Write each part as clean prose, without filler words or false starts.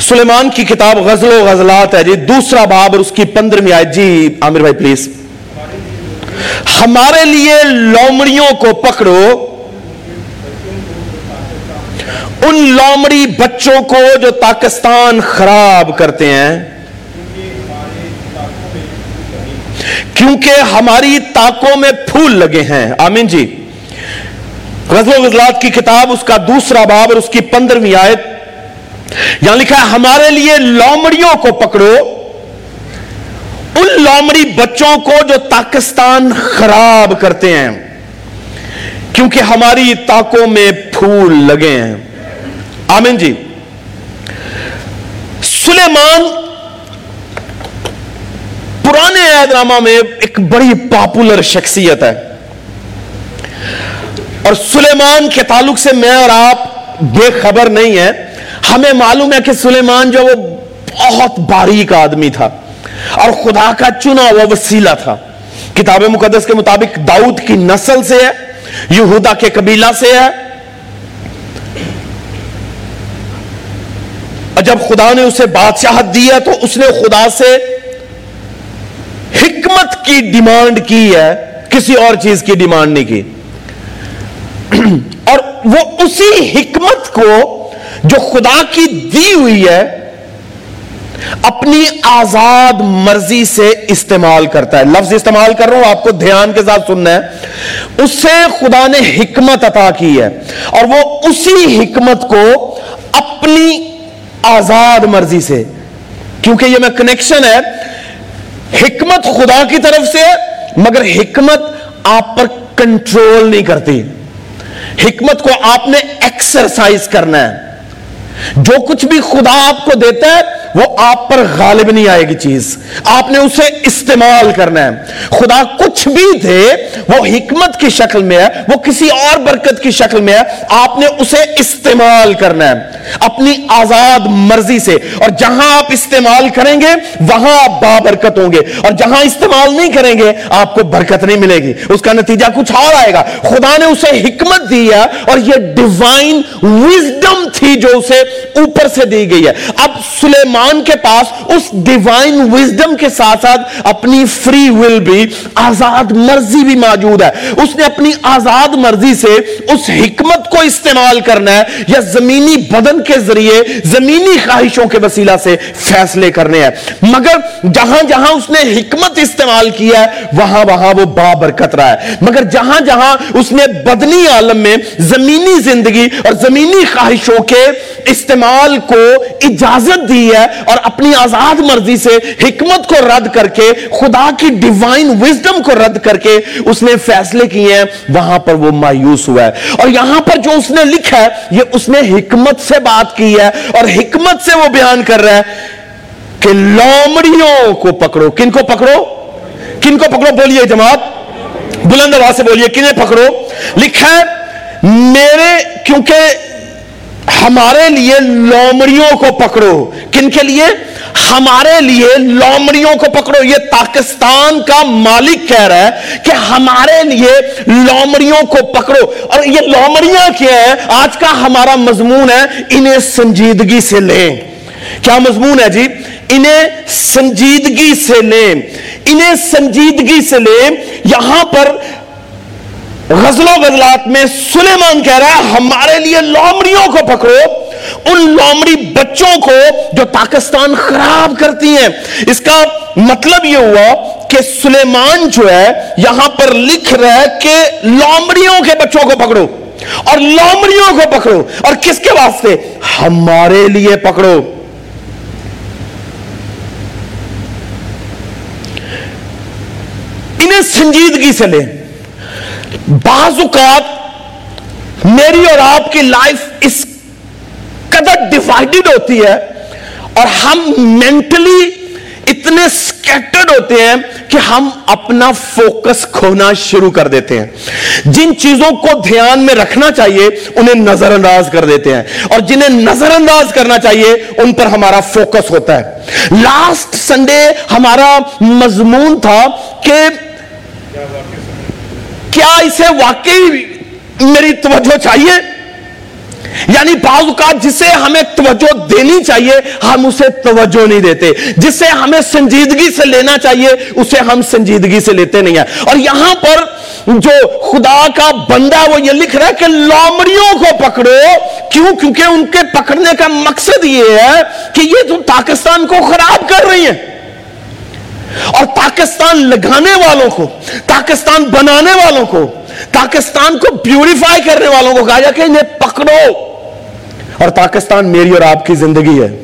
سلیمان کی کتاب غزل و غزلات ہے جی، دوسرا باب اور اس کی 15ویں آیت. جی عامر بھائی پلیز. ہمارے لیے لومڑیوں کو پکڑو، ان لومڑی بچوں کو جو پاکستان خراب کرتے ہیں، کیونکہ ہماری طاقوں میں پھول لگے ہیں. آمین جی. غزل و غزلات کی کتاب اس کا دوسرا باب اور اس کی 15ویں آیت، یہاں لکھا ہے ہمارے لیے لومڑیوں کو پکڑو، ان لومڑی بچوں کو جو پاکستان خراب کرتے ہیں، کیونکہ ہماری طاقوں میں پھول لگے ہیں. آمین جی. سلیمان پرانے عہد نامہ میں ایک بڑی پاپولر شخصیت ہے، اور سلیمان کے تعلق سے میں اور آپ بے خبر نہیں ہیں. ہمیں معلوم ہے کہ سلیمان جو وہ بہت باریک آدمی تھا اور خدا کا چنا ہوا وسیلہ تھا. کتاب مقدس کے مطابق داؤد کی نسل سے ہے، یہودا کے قبیلہ سے ہے، اور جب خدا نے اسے بادشاہت دی ہے تو اس نے خدا سے حکمت کی ڈیمانڈ کی ہے، کسی اور چیز کی ڈیمانڈ نہیں کی. اور وہ اسی حکمت کو جو خدا کی دی ہوئی ہے اپنی آزاد مرضی سے استعمال کرتا ہے. لفظ استعمال کر رہا ہوں، آپ کو دھیان کے ساتھ سننا ہے. اس سے خدا نے حکمت عطا کی ہے، اور وہ اسی حکمت کو اپنی آزاد مرضی سے، کیونکہ یہ میں کنیکشن ہے، حکمت خدا کی طرف سے ہے مگر حکمت آپ پر کنٹرول نہیں کرتی. حکمت کو آپ نے ایکسرسائز کرنا ہے. جو کچھ بھی خدا آپ کو دیتا ہے وہ آپ پر غالب نہیں آئے گی چیز، آپ نے اسے استعمال کرنا ہے. خدا کچھ بھی دے وہ حکمت کی شکل میں ہے، وہ کسی اور برکت کی شکل میں ہے، آپ نے اسے استعمال کرنا ہے اپنی آزاد مرضی سے. اور جہاں آپ استعمال کریں گے وہاں آپ بابرکت ہوں گے، اور جہاں استعمال نہیں کریں گے آپ کو برکت نہیں ملے گی، اس کا نتیجہ کچھ اور آئے گا. خدا نے اسے حکمت دی ہے، اور یہ ڈیوائن وزڈم تھی جو اسے اوپر سے دی گئی ہے. اب سلیمان کے پاس اس ڈیوائن وزڈم کے ساتھ ساتھ اپنی فری ول بھی، آزاد مرضی بھی موجود ہے. اس نے اپنی آزاد مرضی سے اس حکمت کو استعمال کرنا ہے، یا زمینی بدن کے ذریعے زمینی خواہشوں کے وسیلہ سے فیصلے کرنے ہیں. مگر جہاں جہاں اس نے حکمت استعمال کیا ہے وہاں وہاں وہ بابرکت رہا ہے. مگر جہاں جہاں اس نے بدنی عالم میں زمینی زندگی اور زمینی خواہشوں کے استعمال کو اجازت دی ہے اور اپنی آزاد مرضی سے حکمت کو رد کر کے، خدا کی ڈیوائن وزڈم کو رد کر کے اس نے فیصلے کیے ہیں، وہاں پر وہ مایوس ہوا ہے. اور یہاں پر جو اس نے لکھا ہے یہ اس نے حکمت سے بات کی ہے، اور حکمت سے وہ بیان کر رہا ہے کہ لومڑیوں کو پکڑو. کن کو پکڑو؟ کن کو پکڑو؟ بولیے جماعت، بلند آواز سے بولیے، کنہیں پکڑو؟ لکھا ہے میرے، کیونکہ ہمارے لیے لومڑیوں کو پکڑو. کن کے لیے؟ ہمارے لیے لومڑیوں کو پکڑو. یہ پاکستان کا مالک کہہ رہا ہے کہ ہمارے لیے لومڑیوں کو پکڑو. اور یہ لومڑیاں کیا ہے؟ آج کا ہمارا مضمون ہے انہیں سنجیدگی سے لیں. کیا مضمون ہے جی؟ انہیں سنجیدگی سے لیں. انہیں سنجیدگی سے لیں. یہاں پر غزل و غزلات میں سلیمان کہہ رہا ہے ہمارے لیے لومڑیوں کو پکڑو، ان لومڑی بچوں کو جو پاکستان خراب کرتی ہیں. اس کا مطلب یہ ہوا کہ سلیمان جو ہے یہاں پر لکھ رہا ہے کہ لومڑیوں کے بچوں کو پکڑو، اور لومڑیوں کو پکڑو، اور کس کے واسطے؟ ہمارے لیے پکڑو. انہیں سنجیدگی سے لیں. بعض اوقات میری اور آپ کی لائف اس قدر ڈیوائیڈڈ ہوتی ہے اور ہم مینٹلی اتنے سکیٹرڈ ہوتے ہیں کہ ہم اپنا فوکس کھونا شروع کر دیتے ہیں. جن چیزوں کو دھیان میں رکھنا چاہیے انہیں نظر انداز کر دیتے ہیں، اور جنہیں نظر انداز کرنا چاہیے ان پر ہمارا فوکس ہوتا ہے. لاسٹ سنڈے ہمارا مضمون تھا کہ کیا اسے واقعی میری توجہ چاہیے؟ یعنی بعض اوقات جسے ہمیں توجہ دینی چاہیے ہم اسے توجہ نہیں دیتے، جسے ہمیں سنجیدگی سے لینا چاہیے اسے ہم سنجیدگی سے لیتے نہیں ہیں۔ اور یہاں پر جو خدا کا بندہ وہ یہ لکھ رہا ہے کہ لومڑیوں کو پکڑو، کیوں؟ کیونکہ ان کے پکڑنے کا مقصد یہ ہے کہ یہ تو پاکستان کو خراب کر رہی ہیں، اور پاکستان لگانے والوں کو، پاکستان بنانے والوں کو، پاکستان کو پیوریفائی کرنے والوں کو کہا جائے کہ انہیں پکڑو۔ اور پاکستان میری اور آپ کی زندگی ہے،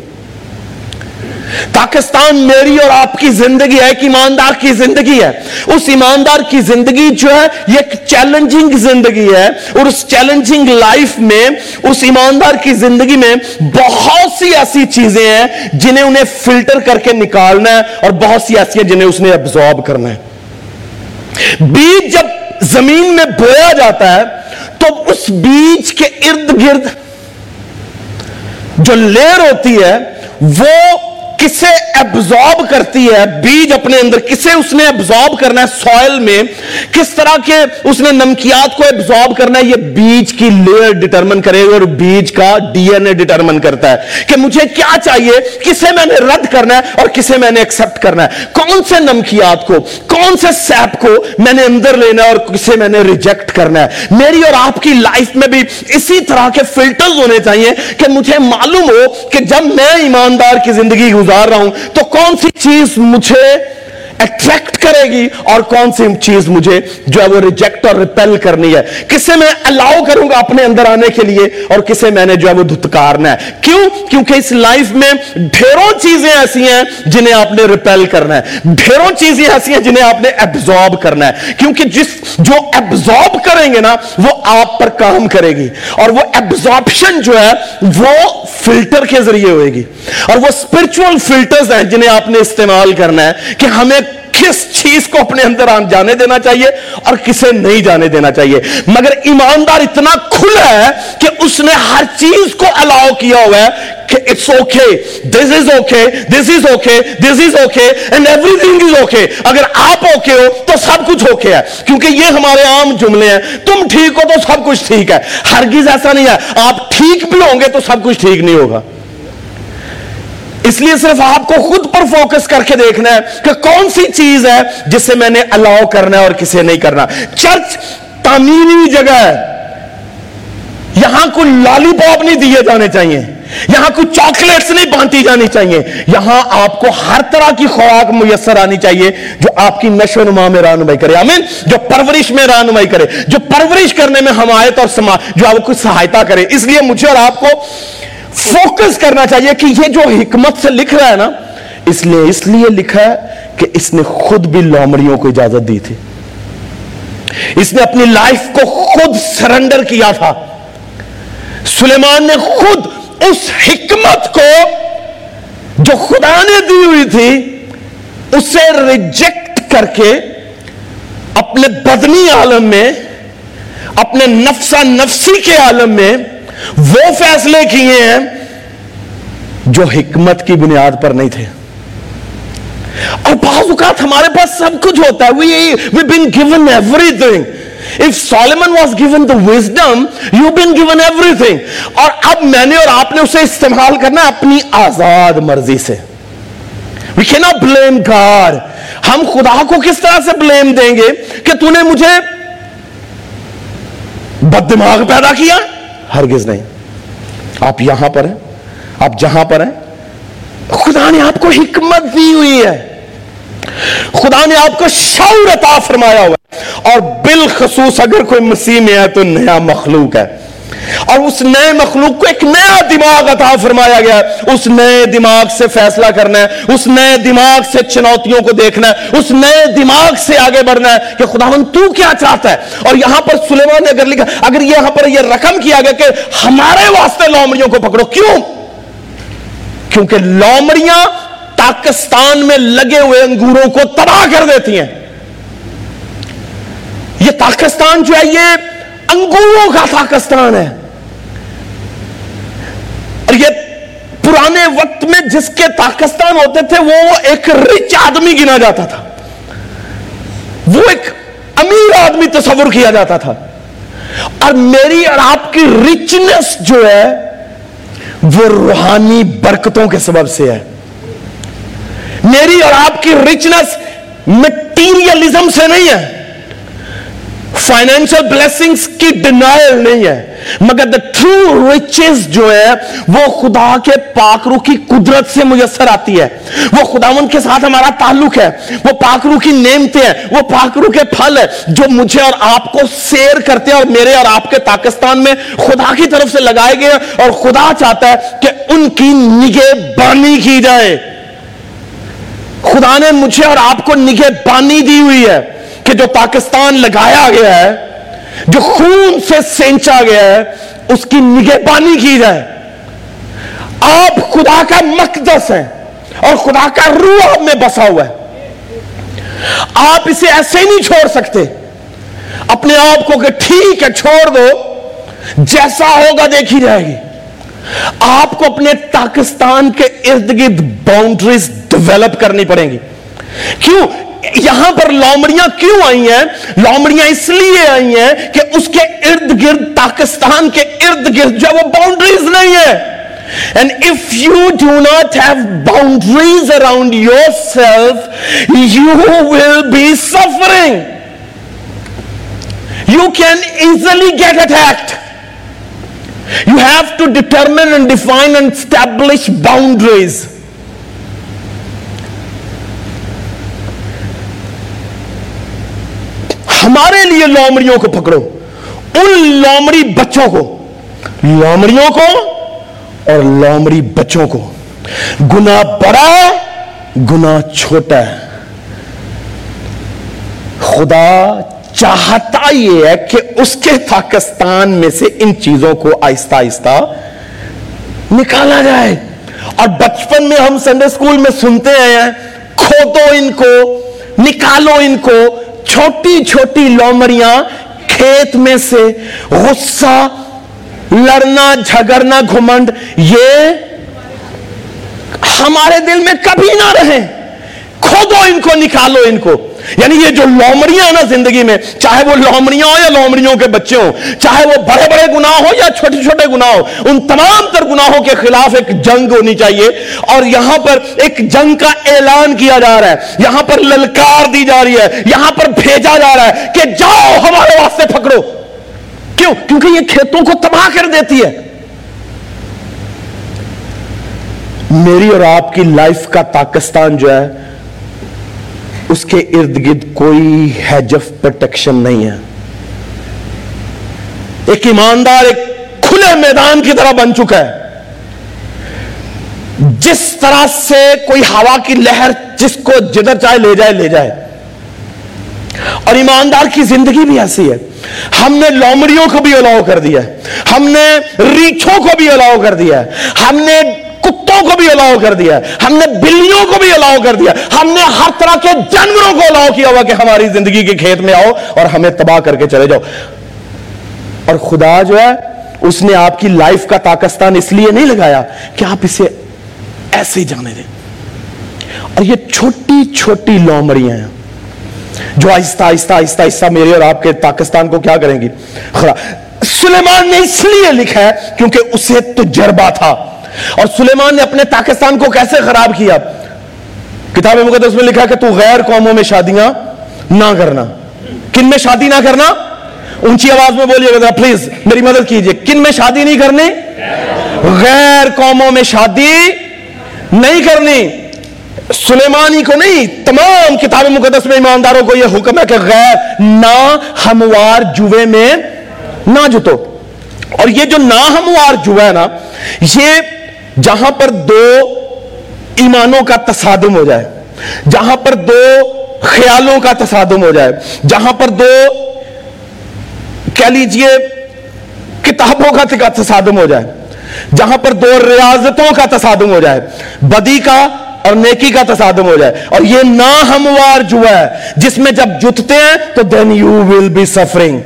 پاکستان میری اور آپ کی زندگی ہے، ایک ایماندار کی زندگی ہے۔ اس ایماندار کی زندگی جو ہے یہ ایک چیلنجنگ زندگی ہے، اور اس چیلنجنگ لائف میں، اس ایماندار کی زندگی میں بہت سی ایسی چیزیں ہیں جنہیں انہیں فلٹر کر کے نکالنا ہے، اور بہت سی ایسی ہیں جنہیں اس نے ابزارب کرنا ہے۔ بیج جب زمین میں بویا جاتا ہے تو اس بیج کے ارد گرد جو لیئر ہوتی ہے وہ کسے ایبزارب کرتی ہے، بیج اپنے اندر کسے اس نے ایبزارب کرنا ہے، سوائل میں کس طرح کے اس نے نمکیات کو ایبزارب کرنا ہے، یہ بیج کی لیئر ڈیٹرمن کرے گا، اور بیج کا ڈی این اے ڈیٹرمن کرتا ہے کہ مجھے کیا چاہیے، کسے میں نے رد کرنا ہے اور کسے میں نے ایکسپٹ کرنا ہے، کون سے نمکیات کو، کون سے سیپ کو میں نے اندر لینا ہے اور کسے میں نے ریجیکٹ کرنا ہے۔ میری اور آپ کی لائف میں بھی اسی طرح کے فلٹرز ہونے چاہیے کہ مجھے معلوم ہو کہ جب میں ایماندار کی زندگی گزار رہا ہوں تو کون سی چیز مجھے اٹریکٹ کرے گی اور کون سی چیز مجھے جو ہے وہ ریجیکٹ اور ریپیل کرنی ہے، کسے میں الاؤ کروں گا اپنے اندر آنے کے لیے اور کسے میں نے جو ہے وہ دھتکارنا ہے۔ کیوں؟ کیونکہ اس لائف میں ڈھیروں چیزیں ایسی ہیں جنہیں آپ نے ریپیل کرنا ہے، ڈھیروں چیزیں ایسی ہیں جنہیں آپ نے ایبزارب کرنا ہے، کیونکہ جو ایبزارب کریں گے نا وہ آپ پر کام کرے گی، اور وہ ایبزارپشن جو ہے وہ فلٹر کے ذریعے ہوئے گی، اور وہ اسپرچول فلٹرز ہیں جنہیں آپ نے استعمال کرنا ہے کہ ہمیں کس چیز کو اپنے اندر جانے دینا چاہیے اور کسے نہیں جانے دینا چاہیے۔ مگر ایماندار اتنا کھلا ہے کہ اس نے ہر چیز کو الاؤ کیا ہوا ہے کہ it's okay, this is okay, this is okay, this is okay and everything is okay۔ اگر آپ اوکے ہو تو سب کچھ اوکے ہے، کیونکہ یہ ہمارے عام جملے ہیں، تم ٹھیک ہو تو سب کچھ ٹھیک ہے۔ ہرگز ایسا نہیں ہے، آپ ٹھیک بھی ہوں گے تو سب کچھ ٹھیک نہیں ہوگا۔ اس لیے صرف آپ کو خود پر فوکس کر کے دیکھنا ہے کہ کون سی چیز ہے جسے میں نے الاؤ کرنا ہے اور کسے نہیں کرنا۔ چرچ تعمیری جگہ ہے، یہاں کوئی لالی پاپ نہیں دیے جانے چاہیے، یہاں کوئی چاکلیٹس نہیں بانٹی جانی چاہیے، یہاں آپ کو ہر طرح کی خوراک میسر آنی چاہیے جو آپ کی نشو و نما میں رہنمائی کرے، آمین، جو پرورش میں رہنمائی کرے، جو پرورش کرنے میں حمایت اور جو آپ کو سہایتا کرے۔ اس لیے مجھے اور آپ کو فوکس کرنا چاہیے کہ یہ جو حکمت سے لکھ رہا ہے نا، اس لیے لکھا ہے کہ اس نے خود بھی لومڑیوں کو اجازت دی تھی، اس نے اپنی لائف کو خود سرنڈر کیا تھا۔ سلیمان نے خود اس حکمت کو جو خدا نے دی ہوئی تھی اسے ریجیکٹ کر کے اپنے بدنی عالم میں، اپنے نفسا نفسی کے عالم میں وہ فیصلے کیے ہیں جو حکمت کی بنیاد پر نہیں تھے۔ اور بعض اوقات ہمارے پاس سب کچھ ہوتا ہے، we've been given everything. If Solomon was given the wisdom, you've been given everything. اور اب میں نے اور آپ نے اسے استعمال کرنا ہے اپنی آزاد مرضی سے۔ We cannot blame God. ہم خدا کو کس طرح سے blame دیں گے کہ تو نے مجھے بد دماغ پیدا کیا؟ ہرگز نہیں۔ آپ یہاں پر ہیں، آپ جہاں پر ہیں، خدا نے آپ کو حکمت دی ہوئی ہے، خدا نے آپ کو شعور عطا فرمایا ہوا ہے، اور بالخصوص اگر کوئی مسیح میں ہے تو نیا مخلوق ہے، اور اس نئے مخلوق کو ایک نیا دماغ عطا فرمایا گیا ہے۔ اس نئے دماغ سے فیصلہ کرنا ہے، اس نئے دماغ سے چنوتیوں کو دیکھنا ہے، اس نئے دماغ سے آگے بڑھنا ہے کہ خداوند تو کیا چاہتا ہے۔ اور یہاں پر سلیمان نے اگر لکھا، اگر یہاں پر یہ رقم کیا گیا کہ ہمارے واسطے لومڑیوں کو پکڑو، کیوں؟ کیونکہ لومڑیاں پاکستان میں لگے ہوئے انگوروں کو تباہ کر دیتی ہیں۔ یہ پاکستان جو ہے یہ انگوروں کا پاکستان ہے، اور یہ پرانے وقت میں جس کے پاکستان ہوتے تھے وہ ایک رچ آدمی گنا جاتا تھا، وہ ایک امیر آدمی تصور کیا جاتا تھا، اور میری اور آپ کی ریچنس جو ہے وہ روحانی برکتوں کے سبب سے ہے. میری اور آپ کی ریچنس مٹیریلزم سے نہیں ہے, فائنینشل بلیسنگز کی ڈینائل نہیں ہے, مگر the true riches جو ہے وہ خدا کے پاک روح کی قدرت سے میسر آتی ہے. وہ خداوند کے ساتھ ہمارا تعلق ہے, وہ پاک روح کی نعمتیں ہیں, وہ پاک روح کے پھل ہے جو مجھے اور آپ کو سیر کرتے ہیں اور میرے اور آپ کے پاکستان میں خدا کی طرف سے لگائے گئے, اور خدا چاہتا ہے کہ ان کی نگہبانی کی جائے. خدا نے مجھے اور آپ کو نگہبانی دی ہوئی ہے کہ جو پاکستان لگایا گیا ہے, جو خون سے سینچا گیا ہے, اس کی نگہبانی کی جائے. آپ خدا کا مقدس ہیں اور خدا کا روح آپ میں بسا ہوا ہے. آپ اسے ایسے نہیں چھوڑ سکتے اپنے آپ کو کہ ٹھیک ہے چھوڑ دو, جیسا ہوگا دیکھی جائے گی. آپ کو اپنے پاکستان کے ارد گرد باؤنڈریز ڈیولپ کرنی پڑیں گی. کیوں یہاں پر لومڑیاں کیوں آئی ہیں؟ لومڑیاں اس لیے آئی ہیں کہ اس کے ارد گرد, پاکستان کے ارد گرد جو وہ باؤنڈریز نہیں ہے. And if you do not have boundaries around yourself, you will be suffering. You can easily get attacked. You have to determine and define and establish boundaries. ہمارے لیے لومڑیوں کو پکڑو, ان لومڑی بچوں کو, لومڑیوں کو اور لومڑی بچوں کو. گناہ بڑا ہے, گناہ چھوٹا ہے. خدا چاہتا یہ ہے کہ اس کے پاکستان میں سے ان چیزوں کو آہستہ آہستہ نکالا جائے. اور بچپن میں ہم سنڈے سکول میں سنتے ہیں, کھودو ان کو, نکالو ان کو. چھوٹی چھوٹی لومڑیاں کھیت میں سے, غصہ, لڑنا جھگڑنا, گھمنڈ, یہ ہمارے دل میں کبھی نہ رہے. کھودو ان کو, نکالو ان کو. یعنی یہ جو لومڑیاں ہیں نا زندگی میں, چاہے وہ لومڑیاں ہو یا لومڑیوں کے بچے ہوں, چاہے وہ بڑے بڑے گناہ ہو یا چھوٹے چھوٹے گناہ ہو, ان تمام تر گناہوں کے خلاف ایک جنگ ہونی چاہیے. اور یہاں پر ایک جنگ کا اعلان کیا جا رہا ہے, یہاں پر للکار دی جا رہی ہے, یہاں پر بھیجا جا رہا ہے کہ جاؤ ہمارے واسطے پکڑو. کیوں؟ کیونکہ یہ کھیتوں کو تباہ کر دیتی ہے. میری اور آپ کی لائف کا پاکستان جو ہے اس کے ارد گرد کوئی ہیج آف پروٹیکشن نہیں ہے. ایک ایماندار ایک کھلے میدان کی طرح بن چکا ہے, جس طرح سے کوئی ہوا کی لہر جس کو جدھر چاہے لے جائے. اور ایماندار کی زندگی بھی ایسی ہے. ہم نے لومڑیوں کو بھی الاؤ کر دیا ہے, ہم نے ریچھوں کو بھی الاؤ کر دیا ہے, ہم نے کتوں کو بھی الاؤ کر دیا, ہم نے بلیوں کو بھی الاؤ کر دیا, ہم نے ہر طرح کے جانوروں کو الاؤ کیا ہوا کہ ہماری زندگی کے کھیت میں آؤ اور ہمیں تباہ کر کے چلے جاؤ. اور خدا جو ہے اس نے آپ کی لائف کا پاکستان اس لیے نہیں لگایا کہ آپ اسے ایسے ہی جانے دیں. اور یہ چھوٹی چھوٹی لومڑیاں ہیں جو آہستہ آہستہ آہستہ آہستہ میرے اور آپ کے پاکستان کو کیا کریں گی. سلیمان نے اس لیے لکھا ہے کیونکہ اسے تجربہ تھا. اور سلیمان نے اپنے پاکستان کو کیسے خراب کیا؟ کتاب مقدس میں لکھا کہ تو غیر قوموں میں شادیاں نہ کرنا. کن میں شادی نہ کرنا؟ اونچی آواز میں بولیے گا پلیز, میری مدد کیجئے. کن میں شادی نہیں کرنی؟ غیر قوموں میں شادی نہیں کرنی. سلیمانی کو نہیں, تمام کتاب مقدس میں ایمانداروں کو یہ حکم ہے کہ غیر نہ ہموار جوے میں نہ جتو. اور یہ جو نہ ہموار جوا ہے نا, یہ جہاں پر دو ایمانوں کا تصادم ہو جائے, جہاں پر دو خیالوں کا تصادم ہو جائے, جہاں پر دو کہہ لیجئے کتابوں کا تصادم ہو جائے, جہاں پر دو ریاضتوں کا تصادم ہو جائے, بدی کا اور نیکی کا تصادم ہو جائے. اور یہ نا ہموار جوا ہے جس میں جب جتتے ہیں تو then you will be suffering.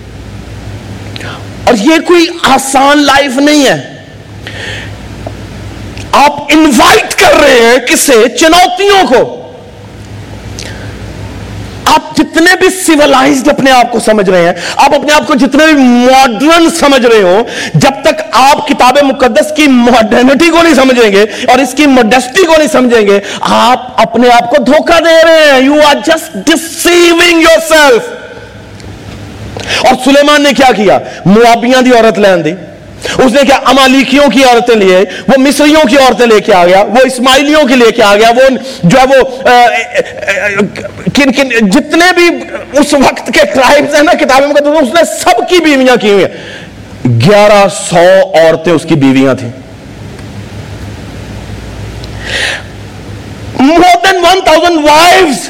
اور یہ کوئی آسان لائف نہیں ہے. آپ انوائٹ کر رہے ہیں کسے؟ چنوتیوں کو. آپ جتنے بھی سیولائزڈ اپنے آپ کو سمجھ رہے ہیں, آپ اپنے آپ کو جتنے بھی ماڈرن سمجھ رہے ہو, جب تک آپ کتاب مقدس کی ماڈرنٹی کو نہیں سمجھیں گے اور اس کی موڈسٹی کو نہیں سمجھیں گے, آپ اپنے آپ کو دھوکہ دے رہے ہیں. You are just deceiving yourself. اور سلیمان نے کیا کیا؟ موابیاں دی عورت لین دی. اس نے کیا امالیکیوں کی عورتیں لیے, وہ مصریوں کی عورتیں لے کے آ گیا, وہ اسماعیلیوں کی لے کے آ گیا, وہ جو ہے وہ کن جتنے بھی اس وقت کے ٹرائبز ہیں نا کتاب میں, اس نے سب کی بیویاں کی ہوئی ہیں. 1100 عورتیں اس کی بیویاں تھیں. more than 1000 wives.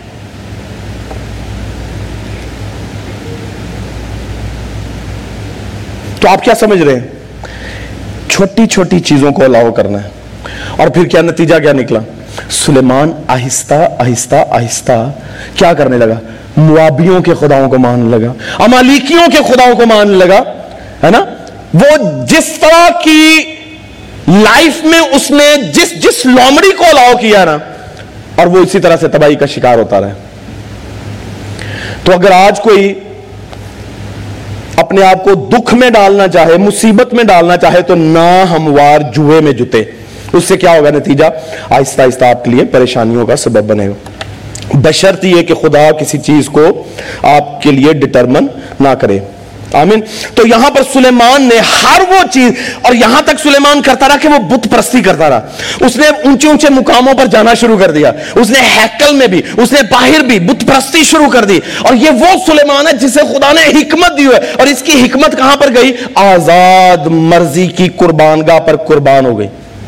تو آپ کیا سمجھ رہے ہیں؟ چھوٹی چھوٹی چیزوں کو الاؤ کرنا ہے. اور پھر کیا نتیجہ کیا نکلا؟ سلیمان آہستہ آہستہ آہستہ کیا کرنے لگا؟ موابیوں کے خداؤں کو ماننے لگا, امالیکیوں کے خداؤں کو ماننے لگا, ہے نا. وہ جس طرح کی لائف میں اس نے جس لومڑی کو الاؤ کیا نا, اور وہ اسی طرح سے تباہی کا شکار ہوتا رہا. تو اگر آج کوئی اپنے آپ کو دکھ میں ڈالنا چاہے, مصیبت میں ڈالنا چاہے, تو نہ ہموار جوئے میں جتے. اس سے کیا ہوگا نتیجہ؟ آہستہ آہستہ آپ کے لیے پریشانیوں کا سبب بنے گا, بشرط یہ کہ خدا کسی چیز کو آپ کے لیے ڈٹرمن نہ کرے. آمین. تو یہاں پر سلیمان نے ہر وہ چیز, اور یہاں تک سلیمان کرتا رہا کہ وہ بت پرستی کرتا رہا. اس نے اونچے اونچے مقاموں پر جانا شروع کر دیا, اس نے ہیکل میں بھی, اس نے باہر بھی بت پرستی شروع کر دی. اور یہ وہ سلیمان ہے جسے خدا نے حکمت دی ہے, اور اس کی حکمت کہاں پر گئی؟ آزاد مرضی کی قربانگاہ پر قربان ہو گئی.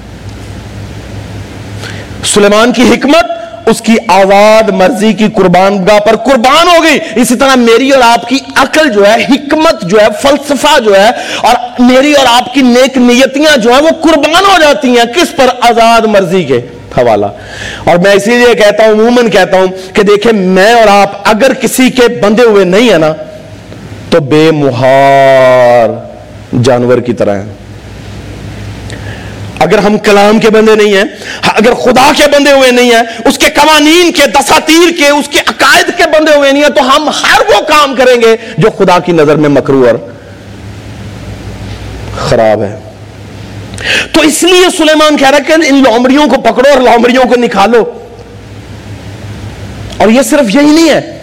سلیمان کی حکمت اس کی آزاد مرضی کی قربانگاہ پر قربان ہو گئی. اسی طرح میری اور آپ کی عقل جو ہے, حکمت جو ہے, فلسفہ جو ہے, اور میری اور آپ کی نیک نیتیاں جو ہیں وہ قربان ہو جاتی ہیں. کس پر؟ آزاد مرضی کے حوالہ. اور میں اسی لیے کہتا ہوں, عموماً کہتا ہوں کہ دیکھیں, میں اور آپ اگر کسی کے بندے ہوئے نہیں ہیں نا, تو بے مہار جانور کی طرح ہیں. اگر ہم کلام کے بندے نہیں ہیں, اگر خدا کے بندے ہوئے نہیں ہیں, اس کے قوانین کے, دساتیر کے, اس کے عقائد کے بندے ہوئے نہیں ہیں, تو ہم ہر وہ کام کریں گے جو خدا کی نظر میں مکروہ اور خراب ہے. تو اس لیے سلیمان کہہ رہا ہے کہ ان لومڑیوں کو پکڑو اور لومڑیوں کو نکالو. اور یہ صرف یہی نہیں ہے,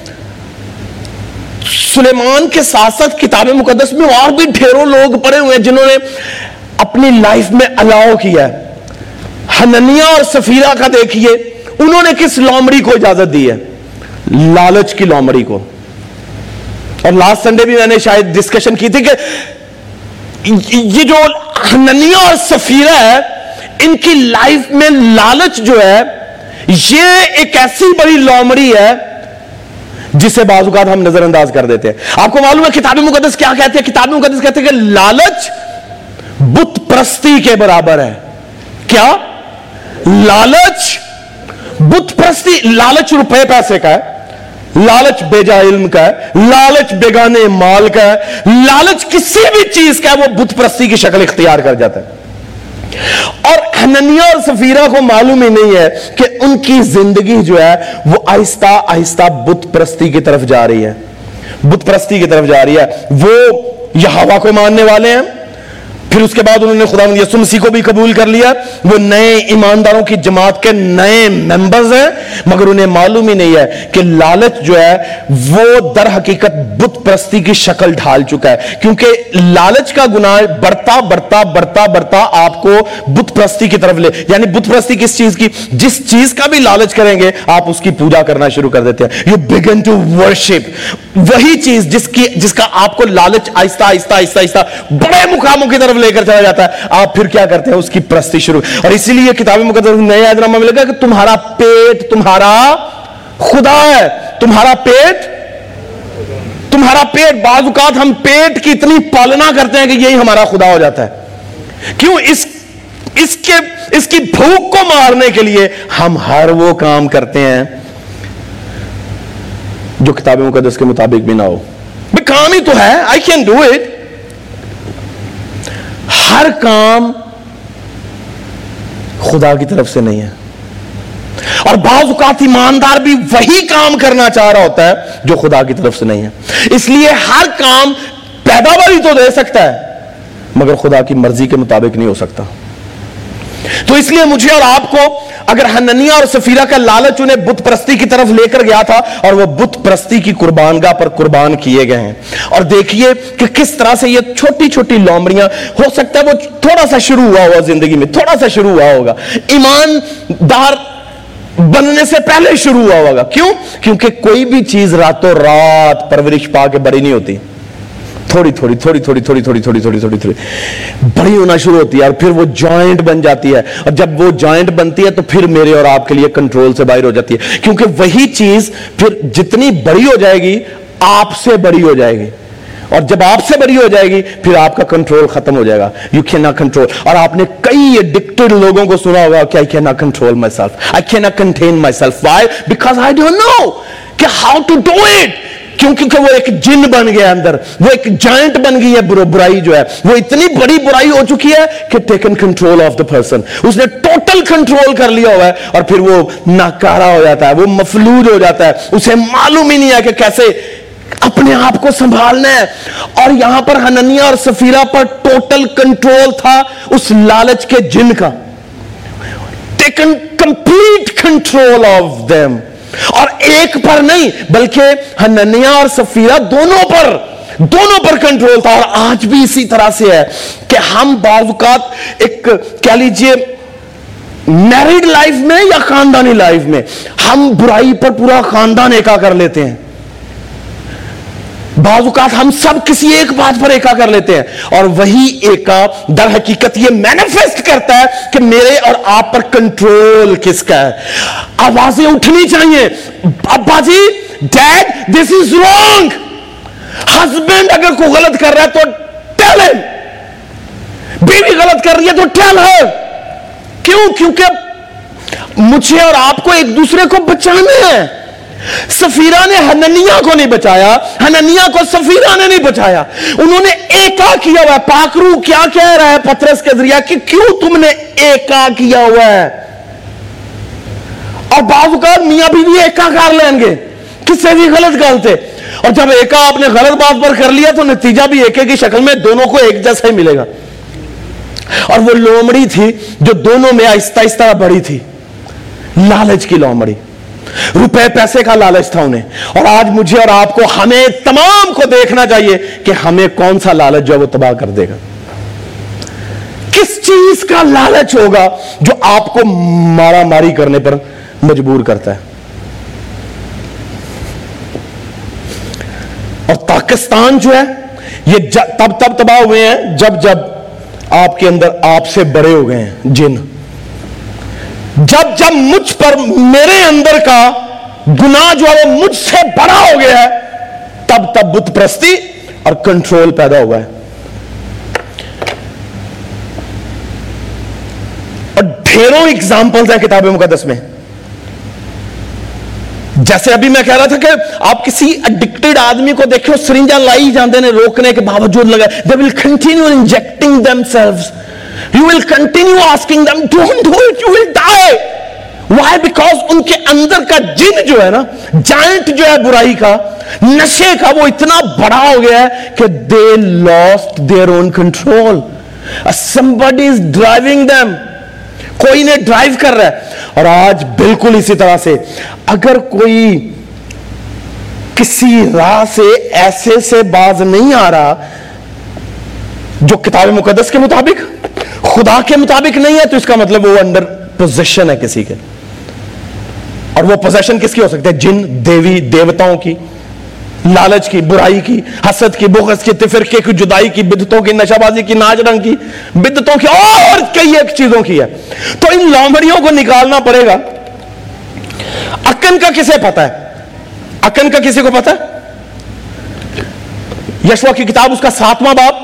سلیمان کے ساتھ ساتھ کتاب مقدس میں اور بھی ڈھیروں لوگ پڑے ہوئے ہیں جنہوں نے اپنی لائف میں الاؤ کیا ہے. حنانیہ اور سفیرہ کا دیکھیے, انہوں نے کس لومڑی کو اجازت دی ہے؟ لالچ کی لومڑی کو. اور لاسٹ سنڈے بھی میں نے شاید ڈسکشن کی تھی کہ یہ جو حنانیہ اور سفیرہ ہے, ان کی لائف میں لالچ جو ہے, یہ ایک ایسی بڑی لومڑی ہے جسے بعض اوقات ہم نظر انداز کر دیتے ہیں. آپ کو معلوم ہے کتاب مقدس کیا کہتے ہیں؟ کتاب مقدس کہتے ہیں کہ لالچ بت پرستی کے برابر ہے. کیا؟ لالچ بت پرستی. لالچ روپے پیسے کا ہے, لالچ بیجا علم کا ہے, لالچ بیگانے مال کا ہے, لالچ کسی بھی چیز کا ہے, وہ بت پرستی کی شکل اختیار کر جاتا ہے. اور حنانیہ اور سفیرہ کو معلوم ہی نہیں ہے کہ ان کی زندگی جو ہے وہ آہستہ آہستہ بت پرستی کی طرف جا رہی ہے, بت پرستی کی طرف جا رہی ہے. وہ یہوہ کو ماننے والے ہیں, پھر اس کے بعد انہوں نے خداوند یسوع مسیح کو بھی قبول کر لیا, وہ نئے ایمانداروں کی جماعت کے نئے ممبرز ہیں, مگر انہیں معلوم ہی نہیں ہے کہ لالچ جو ہے وہ در حقیقت بت پرستی کی شکل ڈھال چکا ہے. کیونکہ لالچ کا گناہ بڑھتا بڑھتا بڑھتا بڑھتا آپ کو بت پرستی کی طرف لے, یعنی بت پرستی کس چیز کی؟ جس چیز کا بھی لالچ کریں گے آپ اس کی پوجا کرنا شروع کر دیتے ہیں. یو بگن ٹو ورشپ وہی چیز جس کا آپ کو لالچ آہستہ آہستہ آہستہ آہستہ بڑے مقاموں کی طرف لے کر چلا جاتا ہے, آپ پھر کیا کرتے ہیں؟ اس کی پرستی شروع. اور اسی لیے کتاب مقدس نئے عہد نامہ میں لکھا کہ تمہارا پیٹ تمہارا خدا ہے. تمہارا پیٹ تمہارا پیٹ. بعض اوقات ہم پیٹ کی اتنی پالنا کرتے ہیں کہ یہی ہمارا خدا ہو جاتا ہے. کیوں؟ اس کی بھوک کو مارنے کے لیے ہم ہر وہ کام کرتے ہیں جو کتاب مقدس کے مطابق بھی نہ ہو. کام ہی تو ہے, I can do it. ہر کام خدا کی طرف سے نہیں ہے. اور بعض اوقات ایماندار بھی وہی کام کرنا چاہ رہا ہوتا ہے جو خدا کی طرف سے نہیں ہے. اس لیے ہر کام پیداواری تو دے سکتا ہے مگر خدا کی مرضی کے مطابق نہیں ہو سکتا. تو اس لیے مجھے اور آپ کو اگر حنانیہ اور سفیرہ کا لالچ انہیں بت پرستی کی طرف لے کر گیا تھا اور وہ بت پرستی کی قربانگاہ پر قربان کیے گئے ہیں. اور دیکھیے کہ کس طرح سے یہ چھوٹی چھوٹی لومڑیاں, ہو سکتا ہے وہ تھوڑا سا شروع ہوا ہوا زندگی میں, تھوڑا سا شروع ہوا ہوگا, ایماندار بننے سے پہلے شروع ہوا ہوگا. کیوں؟ کیونکہ کوئی بھی چیز راتوں رات پرورش پا کے بڑی نہیں ہوتی. تھوڑی تھوڑی تھوڑی تھوڑی تھوڑی تھوڑی تھوڑی تھوڑی تھوڑی تھوڑی بڑی ہونا شروع ہوتی ہے اور پھر وہ جوائنٹ بن جاتی ہے. اور جب وہ جوائنٹ بنتی ہے تو پھر میرے اور آپ کے لیے کنٹرول سے باہر ہو جاتی ہے, کیونکہ وہی چیز پھر جتنی بڑی ہو جائے گی آپ سے بڑی ہو جائے گی, اور جب آپ سے بڑی ہو جائے گی پھر آپ کا کنٹرول ختم ہو جائے گا. You can not control. اور آپ نے کئی ایڈکٹڈ لوگوں کو سنا ہوگا کہ I cannot control myself, I cannot contain myself. Why? Because I don't know کہ how to do it. کیونکہ وہ ایک جن بن گیا اندر, وہ ایک جائنٹ بن گئی ہے. برائی جو ہے وہ اتنی بڑی برائی ہو چکی ہے کہ taken control of the person, اس نے ٹوٹل کنٹرول کر لیا ہوا ہے, اور پھر وہ ناکارہ ہو جاتا ہے, وہ مفلوج ہو جاتا ہے, اسے معلوم ہی نہیں ہے کہ کیسے اپنے آپ کو سنبھالنا ہے. اور یہاں پر حنانیہ اور سفیرہ پر ٹوٹل کنٹرول تھا اس لالچ کے جن کا. Taken complete control of them. اور ایک پر نہیں بلکہ حنانیہ اور سفیرہ دونوں پر کنٹرول تھا. اور آج بھی اسی طرح سے ہے کہ ہم بعض اوقات ایک کہہ لیجئے میریڈ لائف میں یا خاندانی لائف میں ہم برائی پر پورا خاندان ایکا کر لیتے ہیں. بعض اوقات ہم سب کسی ایک بات پر ایکا کر لیتے ہیں, اور وہی ایکا در حقیقت یہ مینیفیسٹ کرتا ہے کہ میرے اور آپ پر کنٹرول کس کا ہے. آوازیں اٹھنی چاہیے, ابا جی, dad this is wrong. Husband اگر کوئی غلط کر رہا ہے تو ٹیل ہم, بیوی غلط کر رہی ہے تو ٹیل ہر. کیوں؟ کیونکہ مجھے اور آپ کو ایک دوسرے کو بچانا ہے. سفیرہ نے حنانیہ کو نہیں بچایا, حنانیہ کو سفیرہ نے نہیں بچایا. انہوں نے ایکا کیا ہوا ہے. پاک روح کیا کہہ رہا ہے پترس کے ذریعہ کہ کیوں تم نے ایکا کیا ہوا ہے. اور بعض اوقات میاں بیوی ایکا کر لیں گے کس سے بھی غلط گالتے, اور جب ایکا آپ نے غلط بات پر کر لیا تو نتیجہ بھی ایکے کی شکل میں دونوں کو ایک جیسا ہی ملے گا. اور وہ لومڑی تھی جو دونوں میں آہستہ آہستہ بڑی تھی, لالچ کی لومڑی, روپے پیسے کا لالچ تھا انہیں. اور آج مجھے اور آپ کو, ہمیں تمام کو دیکھنا چاہیے کہ ہمیں کون سا لالچ جو ہے وہ تباہ کر دے گا. کس چیز کا لالچ ہوگا جو آپ کو مارا ماری کرنے پر مجبور کرتا ہے. اور پاکستان جو ہے یہ تب تباہ ہوئے ہیں جب آپ کے اندر آپ سے بڑے ہو گئے ہیں جن. جب مجھ پر میرے اندر کا گناہ جو ہے وہ مجھ سے بڑا ہو گیا ہے, تب بت پرستی اور کنٹرول پیدا ہوا ہے. اور ڈھیروں ایگزامپلز ہیں کتاب مقدس میں. جیسے ابھی میں کہہ رہا تھا کہ آپ کسی ایڈکٹڈ آدمی کو دیکھو, سرنجاں لائی جاندے نے روکنے کے باوجود لگا, they will continue injecting themselves. You will continue asking them, don't do it, you will die. Why? Because ان کے اندر کا جن جو ہے نا, جائنٹ جو ہے برائی کا, نشے کا, وہ اتنا بڑا ہو گیا ہے کہ they lost their own control. Somebody is driving them. کوئی نے ڈرائیو کر رہا ہے. اور آج بالکل اسی طرح سے اگر کوئی کسی راہ سے ایسے سے باز نہیں آ رہا جو کتاب مقدس کے مطابق, خدا کے مطابق نہیں ہے, تو اس کا مطلب وہ انڈر پوزیشن ہے کسی کے. اور وہ پوزیشن کس کی ہو سکتے ہیں؟ جن, دیوی دیوتاؤں کی, لالچ کی, برائی کی, حسد کی, بغض کی, تفرقے کی, جدائی کی, بدعتوں کی, نشہ بازی کی, ناچ رنگ کی, بدعتوں کی, اور کئی ایک چیزوں کی ہے. تو ان لومڑیوں کو نکالنا پڑے گا. اکن کا کسے پتا ہے؟ اکن کا کسی کو پتا ہے؟ یشوع کی کتاب اس کا 7واں باب,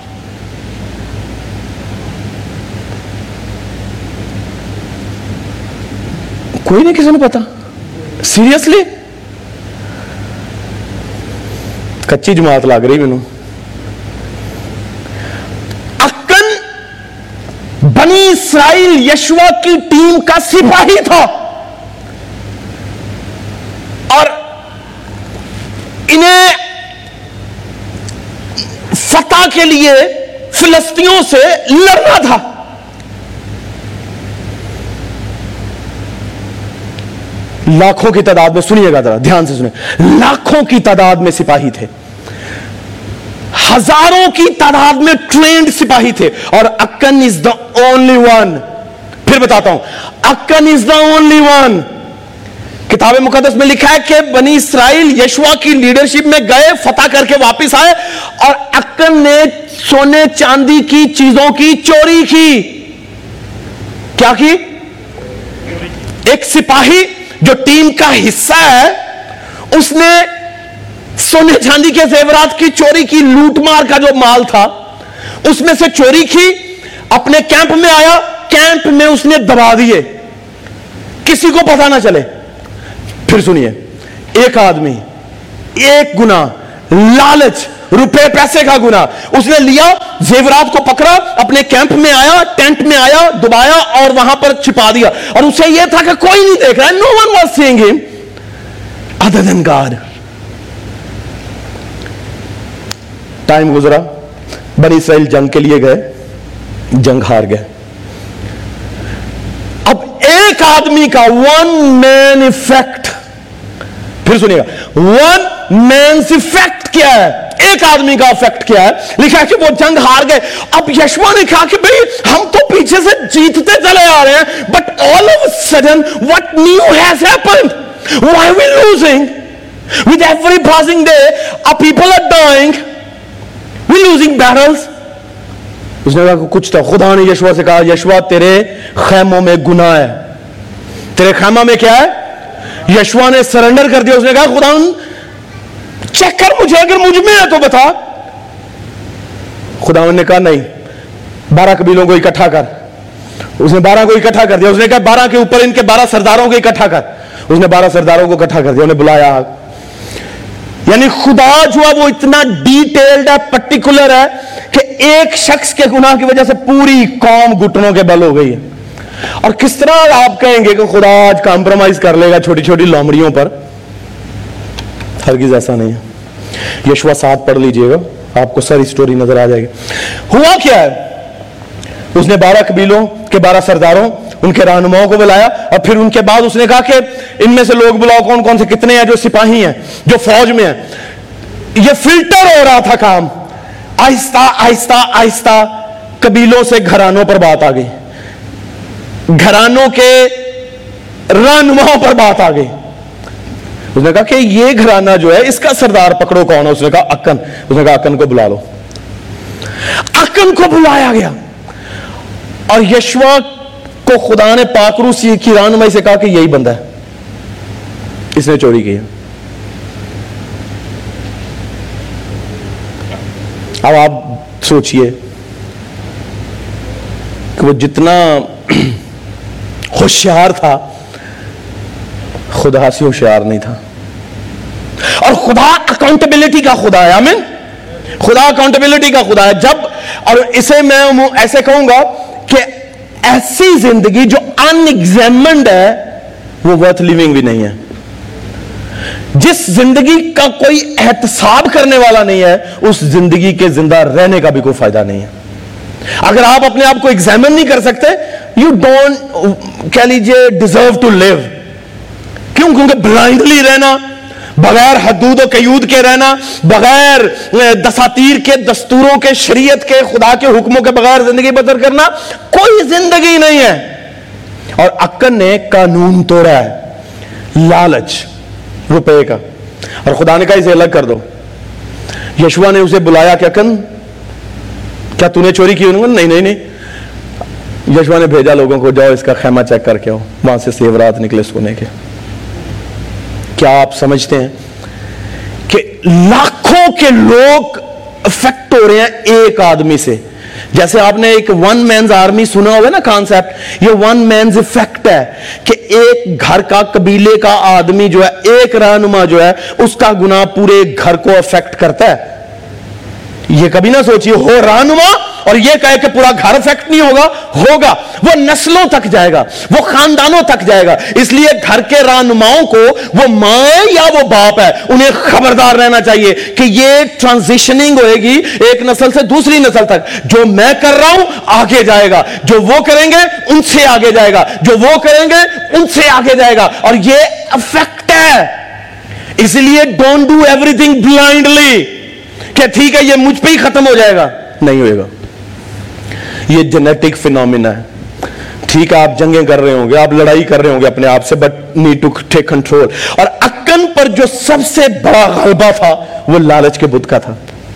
کوئی نہیں کسی نے پتا. سیریسلی کچی جماعت لگ رہی مینوں. اکن بنی اسرائیل یشوع کی ٹیم کا سپاہی تھا. اور انہیں فتح کے لیے فلسطینیوں سے لڑنا تھا. لاکھوں کی تعداد میں, سنیے گا ذرا دھیان سے سنیں, لاکھوں کی تعداد میں سپاہی تھے, ہزاروں کی تعداد میں ٹرینڈ سپاہی تھے, اور اکن از دا اونلی ون. پھر بتاتا ہوں, اکن از دا اونلی ون. کتاب مقدس میں لکھا ہے کہ بنی اسرائیل یشوع کی لیڈرشپ میں گئے, فتح کر کے واپس آئے, اور اکن نے سونے چاندی کی چیزوں کی چوری کی. کیا کی؟ ایک سپاہی جو ٹیم کا حصہ ہے, اس نے سونے چاندی کے زیورات کی چوری کی, لوٹ مار کا جو مال تھا اس میں سے چوری کی, اپنے کیمپ میں آیا, کیمپ میں اس نے دبا دیے, کسی کو پتہ نہ چلے. پھر سنیے, ایک آدمی, ایک گناہ, لالچ, روپے پیسے کا گناہ, اس نے لیا, زیورات کو پکڑا, اپنے کیمپ میں آیا, ٹینٹ میں آیا, دبایا اور وہاں پر چھپا دیا, اور اسے یہ تھا کہ کوئی نہیں دیکھ رہا ہے. No one was seeing him other than God. Time گزرا, بنی اسرائیل جنگ کے لیے گئے, جنگ ہار گئے. اب ایک آدمی کا ون مین ایفیکٹ, پھر سنیے گا, ون مینز ایفیکٹ کیا ہے, ایک آدمی کا ایفیکٹ کیا ہے. لکھا ہے کہ وہ جنگ ہار گئے. اب یشوع نے کہا کہ بھئی ہم تو پیچھے سے جیتتے چلے آ رہے ہیں, but all of a sudden what new has happened? Why are we losing? With every passing day our people are dying, we losing battles. اس نے کہا کچھ تو. خدا نے یشوع سے کہا, یشوع تیرے خیموں میں گناہ ہے. تیرے خیمہ میں کیا ہے؟ یشوع نے سرنڈر کر دیا. اس نے کہا خدا چیک کر مجھے, اگر مجھ میں ہے تو بتا. خدا نے کہا نہیں, 12 قبیلوں کو اکٹھا کر. اس نے 12 کو اکٹھا کر دیا. اس نے کہا 12 کے اوپر ان کے 12 سرداروں کو اکٹھا کر. اس نے 12 سرداروں کو اکٹھا کر دیا, انہیں بلایا. یعنی خدا جو ہے وہ اتنا ڈیٹیلڈ ہے, پرٹیکولر ہے, کہ ایک شخص کے گناہ کی وجہ سے پوری قوم گھٹنوں کے بل ہو گئی ہے. اور کس طرح آپ کہیں گے کہ خدا آج کمپرومائز کر لے گا چھوٹی چھوٹی لومڑیوں پر؟ ہرگز ایسا نہیں ہے. یشوع 7 پڑھ لیجئے گا, آپ کو ساری سٹوری نظر آ جائے گی. ہوا کیا ہے, اس نے 12 قبیلوں کے 12 سرداروں, ان کے رہنماؤں کو بلایا, اور پھر ان کے بعد اس نے کہا کہ ان میں سے لوگ بلاؤ, کون کون سے کتنے ہیں جو سپاہی ہیں, جو فوج میں ہیں. یہ فلٹر ہو رہا تھا کام. آہستہ آہستہ آہستہ قبیلوں سے گھرانوں پر بات آ گئی, گھرانوں کے رہنماؤں پر بات آ گئی. اس نے کہا کہ یہ گھرانہ جو ہے اس کا سردار پکڑو کون ہے. اس نے کہا اکن. اس نے کہا اکن کو بلا لو. اکن کو بلایا گیا, اور یشوع کو خدا نے پاکرو کی رہنمائی سے کہا کہ یہی بندہ ہے, اس نے چوری کی ہے. اب آپ سوچئے کہ وہ جتنا ہوشیار تھا, خدا سے ہوشیار نہیں تھا. اور خدا اکاؤنٹیبلٹی کا خدا ہے. آمین. خدا اکاؤنٹیبلٹی کا خدا ہے. جب, اور اسے میں ایسے کہوں گا کہ ایسی زندگی جو ان ایگزامنڈ ہے وہ ورتھ لیونگ بھی نہیں ہے. جس زندگی کا کوئی احتساب کرنے والا نہیں ہے, اس زندگی کے زندہ رہنے کا بھی کوئی فائدہ نہیں ہے. اگر آپ اپنے آپ کو ایگزامن نہیں کر سکتے, یو ڈونٹ کہہ لیجیے ڈیزرو ٹو لیو. کیوں؟ کیونکہ بلائنڈلی رہنا, بغیر حدود و قیود کے رہنا, بغیر دساتیر کے, دستوروں کے, شریعت کے, خدا کے حکموں کے بغیر زندگی بسر کرنا کوئی زندگی نہیں ہے. اور اکن نے قانون توڑا ہے, لالچ, روپے کا. اور خدا نے کہا اسے الگ کر دو. یشوع نے اسے بلایا کہ اکن کیا تو نے چوری کی؟ انہوں نے نہیں. یشوع نے بھیجا لوگوں کو, جاؤ اس کا خیمہ چیک کر کے آؤ. وہاں سے زیورات نکلے سونے کے. کیا آپ سمجھتے ہیں کہ لاکھوں کے لوگ افیکٹ ہو رہے ہیں ایک آدمی سے؟ جیسے آپ نے ایک ون مینز آرمی سنا ہوگا نا کانسیپٹ, یہ ون مینز افیکٹ ہے کہ ایک گھر کا, قبیلے کا آدمی جو ہے, ایک رہنما جو ہے, اس کا گناہ پورے گھر کو افیکٹ کرتا ہے. یہ کبھی نہ سوچیے ہو رہنما और ये कहे कि पूरा घर अफेक्ट नहीं होगा, होगा। वो नस्लों तक जाएगा, वो खानदानों तक जाएगा। इसलिए घर के रहनुमाओं को, वो मां या वो बाप है, उन्हें खबरदार रहना चाहिए कि ये ट्रांजिशनिंग होएगी एक नस्ल से दूसरी नस्ल तक। जो मैं कर रहा हूं आगे जाएगा, जो वो करेंगे उनसे आगे जाएगा, जो वो करेंगे उनसे आगे जाएगा, और ये अफेक्ट है। इसलिए डोंट डू एवरीथिंग ब्लाइंडली कि ठीक है ये मुझ पे ही खत्म हो जाएगा, नहीं होएगा। ये जेनेटिक फिनोमिना है। ठीक है, आप जंगें कर रहे होंगे, आप लड़ाई कर रहे होंगे अपने आप से, but need to take control. और अक्कन पर जो सबसे बड़ा गलबा था वो लालच के बुत का था,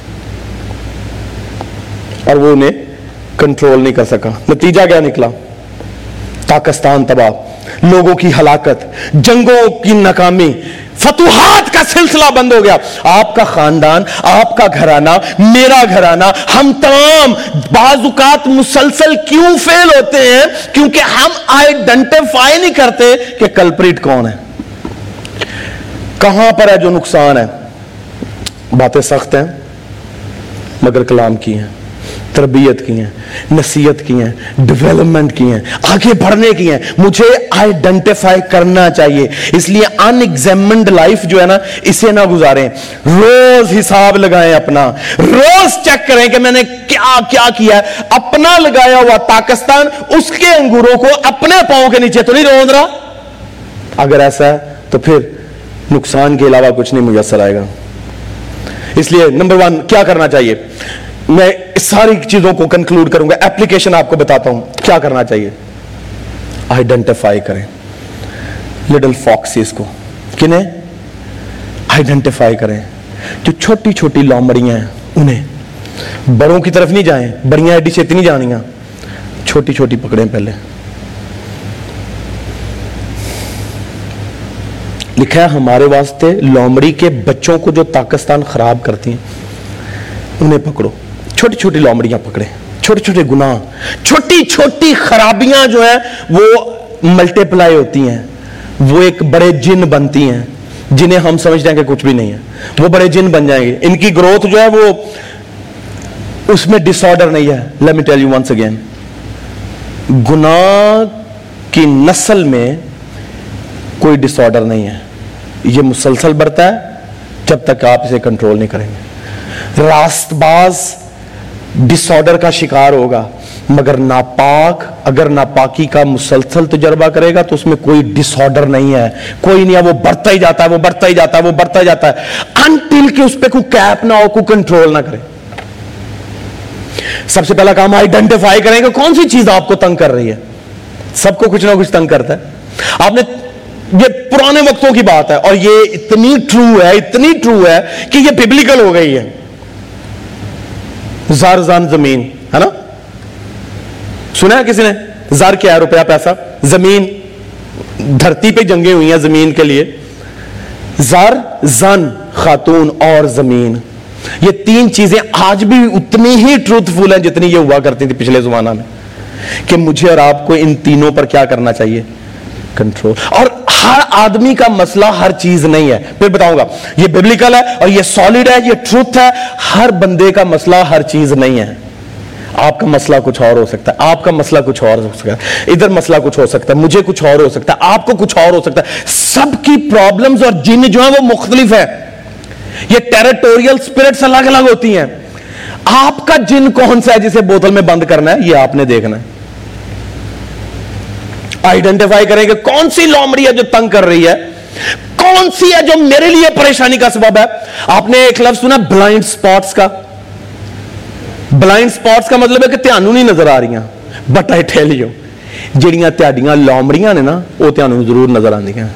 और वो उन्हें कंट्रोल नहीं कर सका। नतीजा क्या निकला? पाकिस्तान तबाह, लोगों की हलाकत, जंगों की नाकामी, फतुहात का सिलसिला बंद हो गया। आपका खानदान, आपका घराना, मेरा घराना, हम तमाम बाजुकात मुसलसल क्यों फेल होते हैं? क्योंकि हम आइडेंटिफाई नहीं करते कि कल्प्रिट कौन है, कहां पर है जो नुकसान है। बातें सख्त हैं मगर कलाम की हैं, तरबियत की हैं, नसीहत की हैं, डेवलपमेंट की हैं, आगे बढ़ने की हैं। मुझे आइडेंटिफाई करना चाहिए। इसलिए अनएग्जामिन्ड लाइफ जो है ना, इसे ना गुजारें। रोज हिसाब लगाएं अपना, रोज चेक करें कि मैंने क्या क्या किया है। अपना लगाया हुआ पाकिस्तान उसके अंगूरों को अपने पांव के नीचे तो नहीं रोंद रहा। अगर ऐसा है तो फिर नुकसान के अलावा कुछ नहीं मुयस्सर आएगा। इसलिए नंबर 1 क्या करना चाहिए? मैं इस सारी चीजों को कंक्लूड करूंगा, एप्लीकेशन आपको बताता हूं क्या करना चाहिए। आइडेंटिफाई करें लिटिल फॉक्सेस को। किन्हें आइडेंटिफाई करें? जो छोटी छोटी लौमड़ियां हैं उन्हें। बड़ों की तरफ नहीं जाएं, बड़ियां एडी छेती नहीं जानियां, छोटी छोटी पकड़ें पहले। लिखा है हमारे वास्ते लोमड़ी के बच्चों को जो पाकिस्तान खराब करती हैं उन्हें पकड़ो। छोटी छोटी लोमड़ियां पकड़े, छोटे छोटे गुनाह, छोटी छोटी खराबियां जो है वो मल्टीप्लाई होती हैं, वो एक बड़े जिन बनती हैं जिन्हें हम समझते हैं कि कुछ भी नहीं है। वो बड़े जिन बन जाएंगे। इनकी ग्रोथ जो है वो उसमें डिसऑर्डर नहीं है। Let me tell you once again, गुनाह की नस्ल में कोई डिसऑर्डर नहीं है। ये मुसलसल बढ़ता है जब तक आप इसे कंट्रोल नहीं करेंगे। रास्तबाज डिसऑर्डर का शिकार होगा, मगर नापाक अगर नापाकी का मुसलसल तजर्बा करेगा तो उसमें कोई डिसऑर्डर नहीं है, कोई नहीं है। वो बढ़ता ही जाता है, वो बढ़ता ही जाता है, वो बढ़ता ही जाता है, अनटिल कि उस पर कोई कैप ना हो, कोई कंट्रोल ना करे। सबसे पहला काम आइडेंटिफाई करेंगे कौन सी चीज आपको तंग कर रही है। सबको कुछ ना कुछ तंग करता है। आपने, ये पुराने वक्तों की बात है और ये इतनी ट्रू है, इतनी ट्रू है कि ये बिब्लिकल हो गई है। ज़र ज़ान जमीन है ना, सुना है किसी ने? ज़र क्या है? रुपया पैसा। जमीन, धरती पे जंगें हुई हैं जमीन के लिए। ज़र, जन, खातून और जमीन, ये तीन चीजें आज भी उतनी ही ट्रूथफुल हैं जितनी ये हुआ करती थी पिछले जमाना में, कि मुझे और आपको इन तीनों पर क्या करना चाहिए? कंट्रोल। और हर आदमी का मसला हर चीज नहीं है। फिर बताऊंगा, ये बिब्लिकल है और ये सॉलिड है, ये ट्रूथ है। हर बंदे का मसला हर चीज नहीं है। आपका मसला कुछ और हो सकता है, आपका मसला कुछ और हो सकता है, इधर मसला कुछ हो सकता है, मुझे कुछ और हो सकता है, आपको कुछ और हो सकता है। सबकी प्रॉब्लम्स और जिन जो है वो मुख्तलिफ है। ये टेरिटोरियल स्पिरिट्स अलग अलग होती हैं। आपका जिन कौन सा है जिसे बोतल में बंद करना है, ये आपने देखना है। आइडेंटिफाई करेंगे कौन सी लोमड़ी है जो तंग कर रही है, कौन सी है जो मेरे लिए परेशानी का सबब है। आपने एक लफ्ज सुना ब्लाइंड स्पॉट्स का। ब्लाइंड स्पॉट्स का मतलब है कि त्यानू नहीं नजर आ रही, बट आई टेल यू ਜਿਹੜੀਆਂ ਤੁਹਾਡੀਆਂ ਲੋਮੜੀਆਂ ने ना वो ਤੁਹਾਨੂੰ जरूर नजर आती हैं।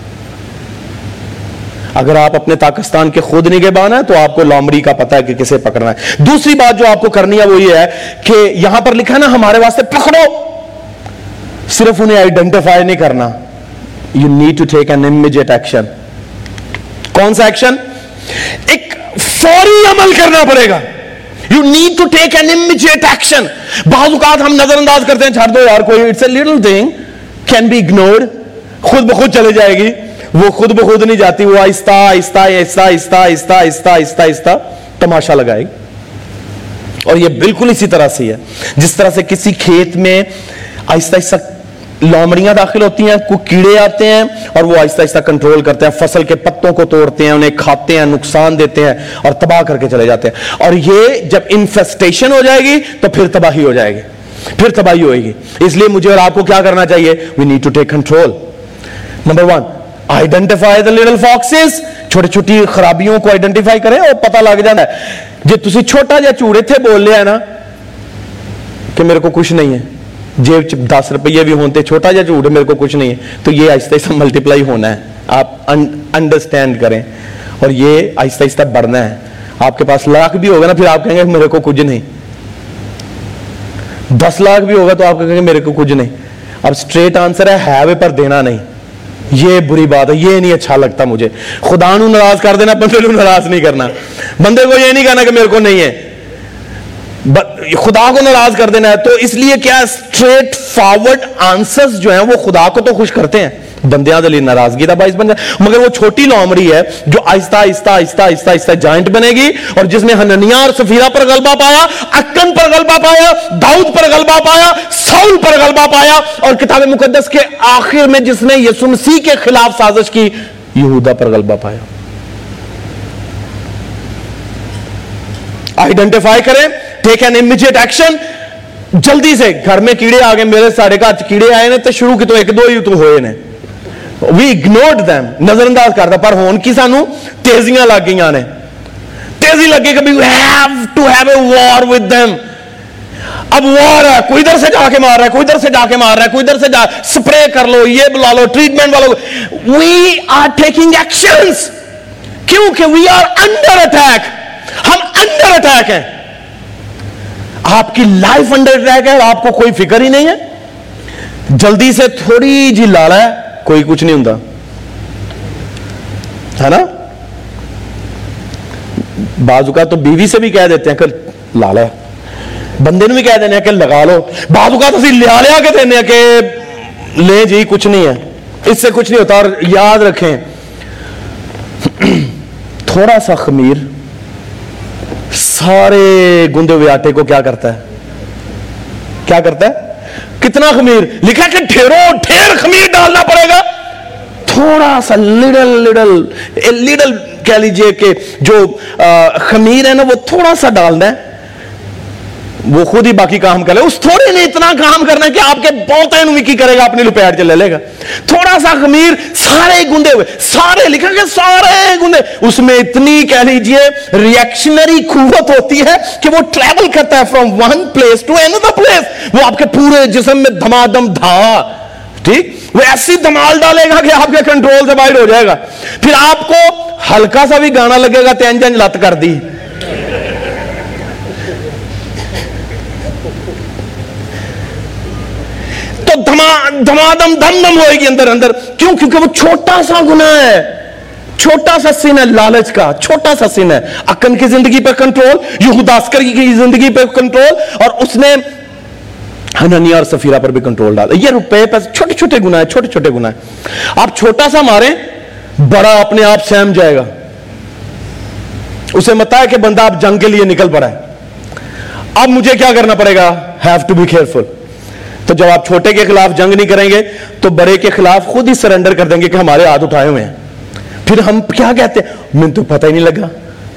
अगर आप अपने पाकिस्तान के खुद निगहबान है तो आपको लोमड़ी का पता है कि किसे पकड़ना है। दूसरी बात जो आपको करनी है वो ये है कि यहां पर लिखा है ना हमारे वास्ते पकड़ो, सिर्फ उन्हें आइडेंटिफाई नहीं करना। You need to take an immediate action. कौन सा एक्शन? एक फौरी अमल करना पड़ेगा। You need to take an immediate action. बाज़ औक़ात हम नजरअंदाज करते हैं, छोड़ दो यार, कोई it's a little thing, can be ignored, खुद ब खुद चले जाएगी। वो खुद ब खुद नहीं जाती, वो आहिस्ता आहिस्ता आहिस्ता आहिस्ता आहिस्ता आहिस्ता आहिस्ता आहिस्ता तमाशा लगाएगी। اور یہ بالکل اسی طرح سے ہے جس طرح سے کسی کھیت میں آہستہ آہستہ لومڑیاں داخل ہوتی ہیں, کوئی کیڑے آتے ہیں اور وہ آہستہ آہستہ کنٹرول کرتے ہیں, فصل کے پتوں کو توڑتے ہیں, انہیں کھاتے ہیں, نقصان دیتے ہیں اور تباہ کر کے چلے جاتے ہیں. اور یہ جب انفیسٹیشن ہو جائے گی تو پھر تباہی ہو جائے گی, پھر تباہی ہوئے گی. اس لیے مجھے اور آپ کو کیا کرنا چاہیے؟ We need to take control. Number 1, identify the little foxes. چھوٹی چھوٹی خرابیوں کو آئیڈینٹیفائی کریں اور پتہ لگ جانا ہے. جی تسی چھوٹا جا چوڑے تھے بول لیا ہے نا کہ میرے کو کچھ نہیں ہے, جیب 10 روپیے بھی ہوتے, چھوٹا جا جھوٹ ہے میرے کو کچھ نہیں ہے, تو یہ آہستہ آہستہ ملٹیپلائی ہونا ہے. آپ انڈرسٹینڈ کریں اور یہ آہستہ آہستہ بڑھنا ہے. آپ کے پاس لاکھ بھی ہوگا نا, پھر آپ کہیں گے میرے کو کچھ نہیں. 10 لاکھ بھی ہوگا تو آپ کہیں گے میرے کو کچھ نہیں. اب اسٹریٹ آنسر ہے ہیوے پر دینا نہیں. یہ بری بات ہے, یہ نہیں اچھا لگتا مجھے. خدا نو ناراض کر دینا, بندے نو ناراض نہیں کرنا. بندے کو یہ نہیں کہنا کہ میرے کو نہیں ہے, خدا کو ناراض کر دینا ہے. تو اس لیے کیا اسٹریٹ فارورڈ آنسرز جو ہیں وہ خدا کو تو خوش کرتے ہیں, بندیاں دے لیے ناراضگی کا باعث بن جائے. مگر وہ چھوٹی لومڑی ہے جو آہستہ آہستہ آہستہ آہستہ آہستہ جائنٹ بنے گی, اور جس نے حنانیہ اور سفیرہ پر غلبہ پایا, اکن پر غلبہ پایا, داؤد پر غلبہ پایا, ساؤل پر غلبہ پایا, اور کتاب مقدس کے آخر میں جس نے یسوع مسیح کے خلاف سازش کی, یہودا پر غلبہ پایا. آئیڈینٹیفائی کریں, ٹیک این امیجیٹ ایکشن. جلدی سے گھر میں کیڑے آ گئے, میرے ساڑھے گھر کیڑے آئے نے تو شروع کی تو 1-2 ہی تو ہوئے نے, وی اگنورڈ them, نظر انداز کرتا. پر ہون کی سانو تیزیاں لگ گئی نے, تیزی لگے کہ we have to have a war with them. اب وار ہے, کوئی ادھر سے جا کے مار رہا ہے, کوئی ادھر سے جا کے مار رہا ہے, کوئی ادھر سے جا, سپرے کر لو, یہ بلا لو, ٹریٹمنٹ والو. we are taking actions کیونکہ we are under attack. ہم انڈر اٹیک ہیں. آپ کی لائف انڈر اٹیک ہے اور آپ کو کوئی فکر ہی نہیں ہے. جلدی سے تھوڑی جی لالا ہے, کوئی کچھ نہیں ہوتا ہے نا. بعض اوقات تو بیوی سے بھی کہہ دیتے ہیں کہ لالا ہے, بندے نے بھی کہہ دینے ہیں کہ لگا لو. بعض اوقات اسی لیا کے دینے ہیں کہ لے جی کچھ نہیں ہے, اس سے کچھ نہیں ہوتا. اور یاد رکھیں تھوڑا سا خمیر سارے گندے ہوئے آٹے کو کیا کرتا ہے, کیا کرتا ہے؟ کتنا خمیر لکھا کہ ڈھیر خمیر ڈالنا پڑے گا. تھوڑا سا لڈل کہہ لیجئے کہ جو خمیر ہے نا وہ تھوڑا سا ڈالنا ہے, وہ خود ہی باقی کام کرے. اس تھوڑے نے اتنا کام کرنا ہے کہ آپ کے بہت کی کرے گا, اپنی لپیٹ کے لے لے گا. تھوڑا سا خمیر سارے گندے ہوئے, سارے لکھا کہ سارے گندے, اس میں اتنی کہہ لیجئے ریئیکشنری قوت ہوتی ہے کہ وہ ٹریول کرتا ہے from one place to another place. وہ آپ کے پورے جسم میں دھمادم دھا, ٹھیک, وہ ایسی دھمال ڈالے گا کہ آپ کے کنٹرول سے باہر ہو جائے گا. پھر آپ کو ہلکا سا بھی گانا لگے گا تین جن لت کر دی. تو دھمادم دم دم ہوئے گی اندر اندر. کیوں؟ کیونکہ وہ چھوٹا سا گناہ ہے, چھوٹا سا سن ہے, لالچ کا چھوٹا سا سن ہے. اکن کی زندگی پہ کنٹرول, یہودا عسکری کی زندگی پہ کنٹرول, اور اس نے حنانیہ اور سفیرہ پر بھی کنٹرول ڈالا. یہ روپے پہ چھوٹے چھوٹے گناہ, چھوٹے چھوٹے گناہ. آپ چھوٹا سا ماریں, بڑا اپنے آپ سہم جائے گا. اسے مت ہے کہ بندہ اب جنگ کے لیے نکل پڑا ہے, اب مجھے کیا کرنا پڑے گا, ہیو ٹو بی کیئرفل. تو جب آپ چھوٹے کے خلاف جنگ نہیں کریں گے تو بڑے کے خلاف خود ہی سرنڈر کر دیں گے کہ ہمارے ہاتھ اٹھائے ہوئے ہیں. پھر ہم کیا کہتے ہیں, مجھے تو پتہ ہی نہیں لگا,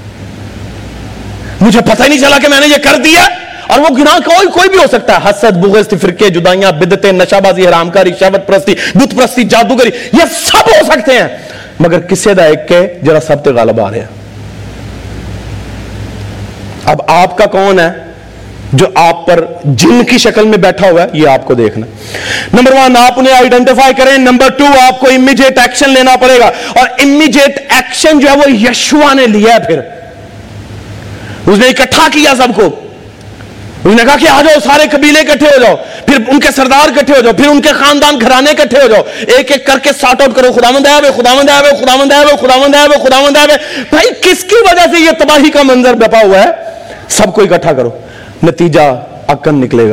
مجھے پتہ ہی نہیں چلا کہ میں نے یہ کر دیا. اور وہ گناہ کوئی بھی ہو سکتا ہے, حسد, بغض, فرقے, جدائیاں, بدعتیں, نشہ بازی, حرام کاری, شہوت پرستی, بت پرستی, جادوگری, یہ سب ہو سکتے ہیں. مگر کسے دا ایک کے جرا سب تے غالب آ رہے ہیں. اب آپ کا کون ہے جو آپ پر جن کی شکل میں بیٹھا ہوا ہے, یہ آپ کو دیکھنا. نمبر 1 آپ انہیں آئیڈینٹیفائی کریں. نمبر 2 آپ کو امیجیٹ ایکشن لینا پڑے گا, اور امیجیٹ ایکشن جو ہے وہ یشوع نے لیا ہے. پھر اس نے اکٹھا کیا سب کو, اس نے کہا کہ آ جاؤ سارے قبیلے اکٹھے ہو جاؤ, پھر ان کے سردار اکٹھے ہو جاؤ, پھر ان کے خاندان گھرانے اکٹھے ہو جاؤ, ایک ایک کر کے سارٹ آؤٹ کرو. خداوند ہے وہ, خداوند ہے وہ, خداوند ہے وہ, خداوند ہے وہ, خداوند ہے وہ. بھائی کس کی وجہ سے یہ تباہی کا منظر بپا ہوا ہے؟ سب کو اکٹھا کرو, نتیجہ اکن نکلے گا.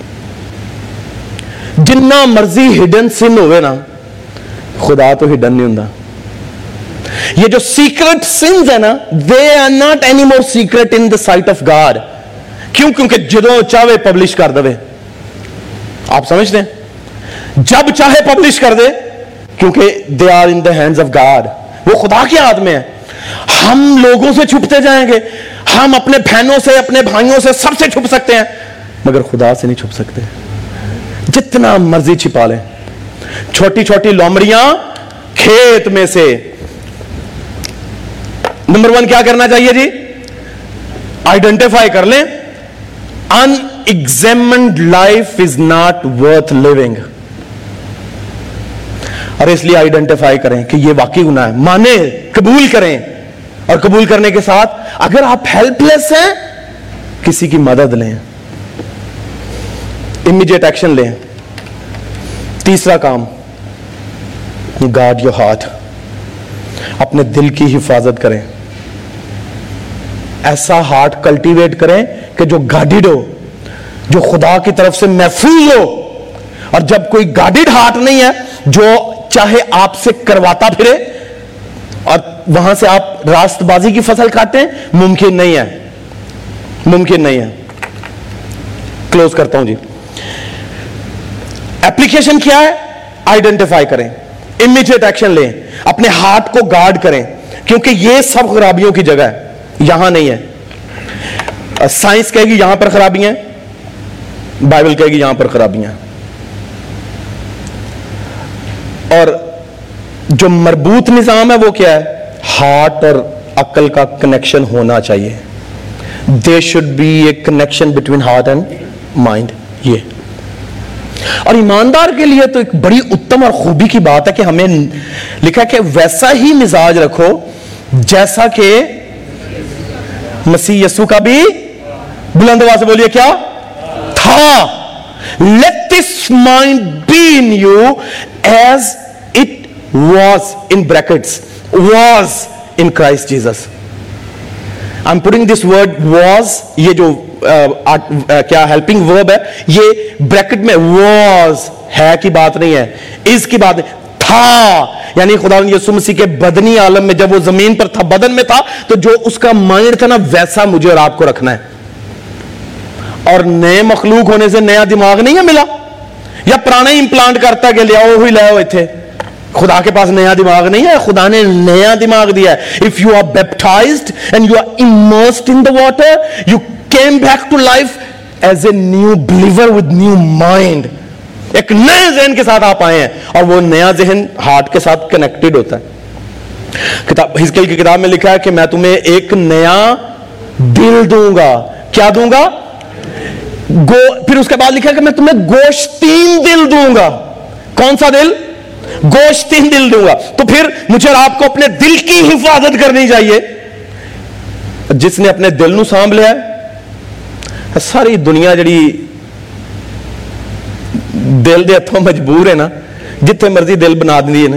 جنہ مرضی ہڈن سن ہوئے نا, خدا تو ہڈن نہیں ہوندا. یہ جو سیکرٹ سنز ہے نا, they are not any more secret in the sight of God. کیوں؟ کیونکہ جدوں چاہے پبلش کر دے. آپ سمجھتے ہیں؟ جب چاہے پبلش کر دے, کیونکہ they are in the hands of God, وہ خدا کے ہاتھ میں ہے. ہم لوگوں سے چھپتے جائیں گے, ہم اپنے بہنوں سے, اپنے بھائیوں سے, سب سے چھپ سکتے ہیں, مگر خدا سے نہیں چھپ سکتے. جتنا مرضی چھپا لیں. چھوٹی چھوٹی لومڑیاں کھیت میں سے. نمبر 1 کیا کرنا چاہیے جی؟ آئیڈینٹیفائی کر لیں. Unexamined life is not worth living. اور اس لیے آئیڈینٹیفائی کریں کہ یہ واقعی گناہ ہے, مانے, قبول کریں, اور قبول کرنے کے ساتھ اگر آپ ہیلپ لیس ہیں کسی کی مدد لیں, امیڈیٹ ایکشن لیں. تیسرا کام, گارڈ یور ہارٹ, اپنے دل کی حفاظت کریں. ایسا ہارٹ کلٹیویٹ کریں کہ جو گارڈڈ ہو, جو خدا کی طرف سے محفوظ ہو. اور جب کوئی گارڈڈ ہارٹ نہیں ہے جو چاہے آپ سے کرواتا پھرے اور وہاں سے آپ راست بازی کی فصل کھاتے ہیں, ممکن نہیں ہے, ممکن نہیں ہے. کلوز کرتا ہوں جی. ایپلیکیشن کیا ہے؟ آئیڈینٹیفائی کریں, امیڈیٹ ایکشن لیں, اپنے ہارٹ کو گارڈ کریں, کیونکہ یہ سب خرابیوں کی جگہ ہے, یہاں نہیں ہے. سائنس کہے گی یہاں پر خرابیاں ہیں, بائبل کہے گی یہاں پر خرابیاں ہیں. اور جو مربوط نظام ہے وہ کیا ہے؟ ہارٹ اور عقل کا کنیکشن ہونا چاہیے. There should be a connection between heart and mind. یہ اور ایماندار کے لیے تو ایک بڑی اتم اور خوبی کی بات ہے کہ ہمیں لکھا کہ ویسا ہی مزاج رکھو جیسا کہ مسیح یسوع کا بھی, بلند آواز سے بولیے, کیا تھا. Let this mind be in you as it was, in brackets, was in Christ Jesus. I'm putting this word was, یہ جو کیا helping verb ہے, یہ بریکٹ میں was ہے کی بات نہیں ہے, is کی بات نہیں, تھا. یعنی خدا یسوع مسیح کے بدنی عالم میں جب وہ زمین پر تھا, بدن میں تھا, تو جو اس کا مائنڈ تھا نا, ویسا مجھے اور آپ کو رکھنا ہے. اور نئے مخلوق ہونے سے نیا دماغ نہیں ہے ملا, یا پرانا ہی امپلانٹ کرتا کہ لے آؤ, وہی لے آؤ اتنے. خدا کے پاس نیا دماغ نہیں ہے, خدا نے نیا دماغ دیا ہے. If you are baptized and you are immersed in the water, you came back to life as a new believer with new mind. ایک نئے ذہن کے ساتھ آپ آئے ہیں, اور وہ نیا ذہن ہارٹ کے ساتھ کنیکٹڈ ہوتا ہے. کتاب حزقیل کی کتاب میں لکھا ہے کہ میں تمہیں ایک نیا دل دوں گا. کیا دوں گا؟ پھر اس کے بعد لکھا ہے کہ میں تمہیں گوشتین دل دوں گا. کون سا دل؟ گوشتین دل دوں گا. تو پھر مجھے اور آپ کو اپنے دل کی حفاظت کرنی چاہیے. جس نے اپنے دل نو سانبھ لیا ہے, ساری دنیا جڑی دل دے ہتھوں مجبور ہے نا, جتھے مرضی دل بنا دی ہے نا,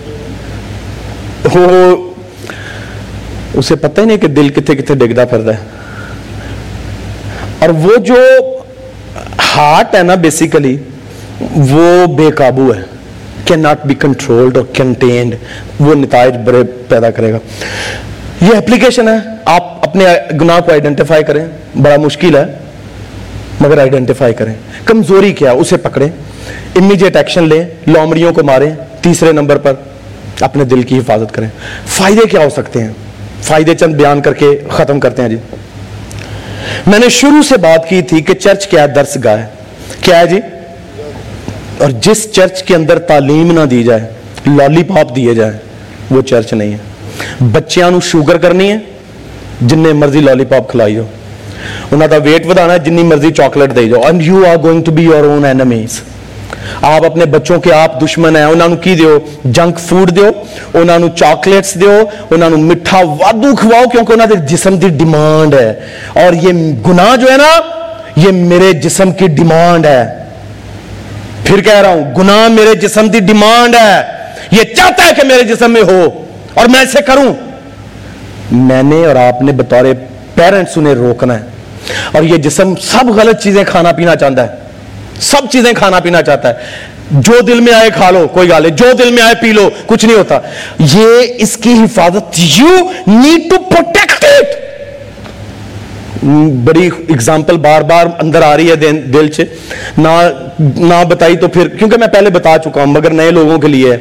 وہ اسے پتہ ہی نہیں کہ دل کتنے کتنے ڈگدا پھردا ہے. اور وہ جو ہارٹ ہے نا, بیسیکلی وہ بے قابو ہے, کین ناٹ بی کنٹرولڈ اور کنٹینڈ. وہ نتائج بڑے پیدا کرے گا. یہ اپلیکیشن ہے, آپ اپنے گناہ کو آئیڈینٹیفائی کریں. بڑا مشکل ہے مگر آئیڈینٹیفائی کریں. کمزوری کیا, اسے پکڑیں, امیڈیٹ ایکشن لیں, لومڑیوں کو ماریں. تیسرے نمبر پر اپنے دل کی حفاظت کریں. فائدے کیا ہو سکتے ہیں؟ فائدے چند بیان کر کے ختم کرتے ہیں جی. میں نے شروع سے بات کی تھی کہ چرچ کیا ہے؟ درس گاہ ہے. کیا ہے جی؟ اور جس چرچ کے اندر تعلیم نہ دی جائے, لالی پاپ دیے جائے, وہ چرچ نہیں ہے. بچیاں نو شوگر کرنی ہے, جننے مرضی لالی پاپ کھلائی جاؤ. انہاں دا ویٹ ودانا ہے, جنی مرضی چاکلیٹ دے جاؤ. And you are going to be your own enemies. آپ اپنے بچوں کے آپ دشمن ہیں. انہاں نو کی دیو؟ جنک فوڈ دیو, انہاں نو چاکلیٹس دیو, انہاں نو مٹھا وادو کھواؤ, کیونکہ انہاں دے جسم دی ڈیمانڈ ہے. اور یہ گناہ جو ہے نا, یہ میرے جسم کی ڈیمانڈ ہے. پھر کہہ رہا ہوں, گناہ میرے جسم دی ڈیمانڈ ہے. یہ چاہتا ہے کہ میرے جسم میں ہو اور میں اسے کروں. میں نے اور آپ نے بطور پیرنٹس انہیں روکنا ہے. اور یہ جسم سب غلط چیزیں کھانا پینا چاہتا ہے, سب چیزیں کھانا پینا چاہتا ہے. جو دل میں آئے کھا لو, کوئی گال ہے. جو دل میں آئے پی لو, کچھ نہیں ہوتا. یہ اس کی حفاظت, you need to protect it. بڑی اگزامپل بار بار اندر آ رہی ہے دل سے نہ بتائی تو پھر، کیونکہ میں پہلے بتا چکا ہوں مگر نئے لوگوں کے لیے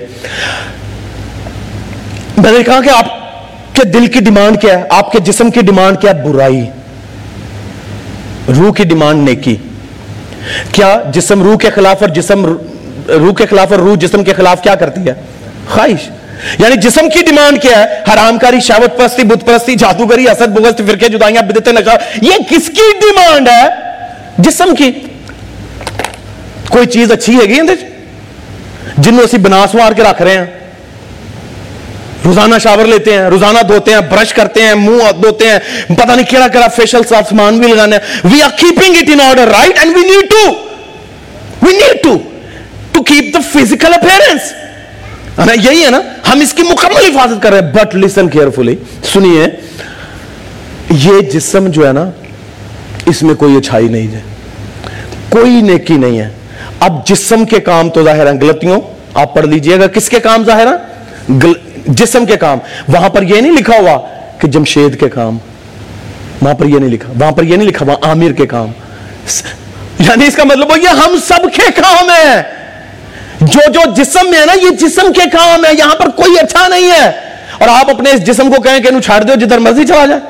میں نے کہا کہ آپ کے دل کی ڈیمانڈ کیا ہے، آپ کے جسم کی ڈیمانڈ کیا ہے؟ برائی. روح کی ڈیمانڈ نیکی. کیا جسم روح کے خلاف اور جسم روح کے خلاف اور روح جسم کے خلاف کیا کرتی ہے؟ خواہش. یعنی جسم کی ڈیمانڈ کیا ہے؟ حرام کاری، شہوت پرستی، بت پرستی، جادوگری، حسد، بغض، فرقے، جدائیاں، بدعتیں، نشہ. یہ کس کی ڈیمانڈ ہے؟ جسم کی. کوئی چیز اچھی ہے گی اندر جنوں اسی بناس مار کے رکھ رہے ہیں؟ روزانہ شاور لیتے ہیں، روزانہ دھوتے ہیں، برش کرتے ہیں، منہ دھوتے ہیں، پتہ نہیں کیڑا کیڑا فیشل سامان بھی لگانا ہے. We are keeping it in order, right? And we need to keep the physical appearance. یہی ہے نا، ہم اس کی مکمل حفاظت کر رہے ہیں. بٹ لسن کیئرفلی، سنیے، یہ جسم جو ہے نا اس میں کوئی اچھائی نہیں ہے، کوئی نیکی نہیں ہے. اب جسم کے کام تو ظاہر ہیں غلطیوں، آپ پڑھ لیجئے گا کس کے کام ظاہر ہیں؟ جسم کے کام. وہاں پر یہ نہیں لکھا ہوا کہ جمشید کے کام، وہاں پر یہ نہیں لکھا، وہاں پر یہ نہیں لکھا وہاں عامر کے کام. یعنی اس کا مطلب یہ ہم سب کے کام ہے. جو جسم میں ہے نا یہ جسم کے کام ہے، یہاں پر کوئی اچھا نہیں ہے. اور آپ اپنے اس جسم کو کہیں کہ انہوں چھاڑ دو جدھر مرضی چلا جائے.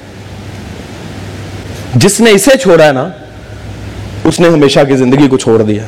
جس نے اسے چھوڑا ہے نا اس نے ہمیشہ کی زندگی کو چھوڑ دیا.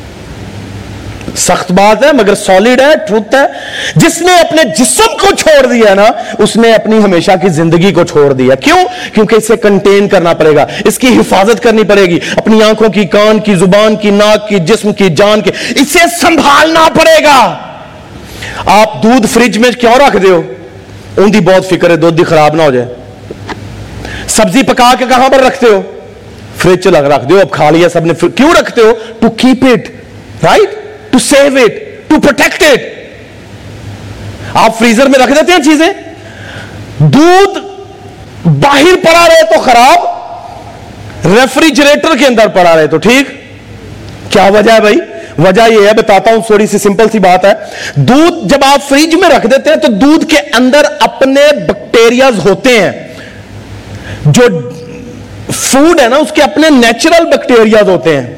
سخت بات ہے مگر سالڈ ہے، ٹروت ہے. جس نے اپنے جسم کو چھوڑ دیا نا اس نے اپنی ہمیشہ کی زندگی کو چھوڑ دیا. کیوں؟ کیونکہ اسے کنٹین کرنا پڑے گا، اس کی حفاظت کرنی پڑے گی، اپنی آنکھوں کی، کان کی، زبان کی، ناک کی، جسم کی، جان کی، اسے سنبھالنا پڑے گا. آپ دودھ فریج میں کیوں رکھ دے ہو؟ ان دی بہت فکر ہے دودھ دی خراب نہ ہو جائے. سبزی پکا کے کہاں پر رکھتے ہو؟ فریج چ رکھ دو. اب کھا لیا سب نے، کیوں رکھتے ہو؟ To keep it, right? To save it, to protect it. آپ فریزر میں رکھ دیتے ہیں چیزیں. دودھ باہر پڑا رہے تو خراب، ریفریجریٹر کے اندر پڑا رہے تو ٹھیک. کیا وجہ ہے بھائی؟ وجہ یہ ہے، بتاتا ہوں، تھوڑی سی سمپل سی بات ہے. دودھ جب آپ فریج میں رکھ دیتے ہیں تو دودھ کے اندر اپنے بیکٹیریاز ہوتے ہیں. جو فوڈ ہے نا اس کے اپنے نیچرل بیکٹیریاز ہوتے ہیں،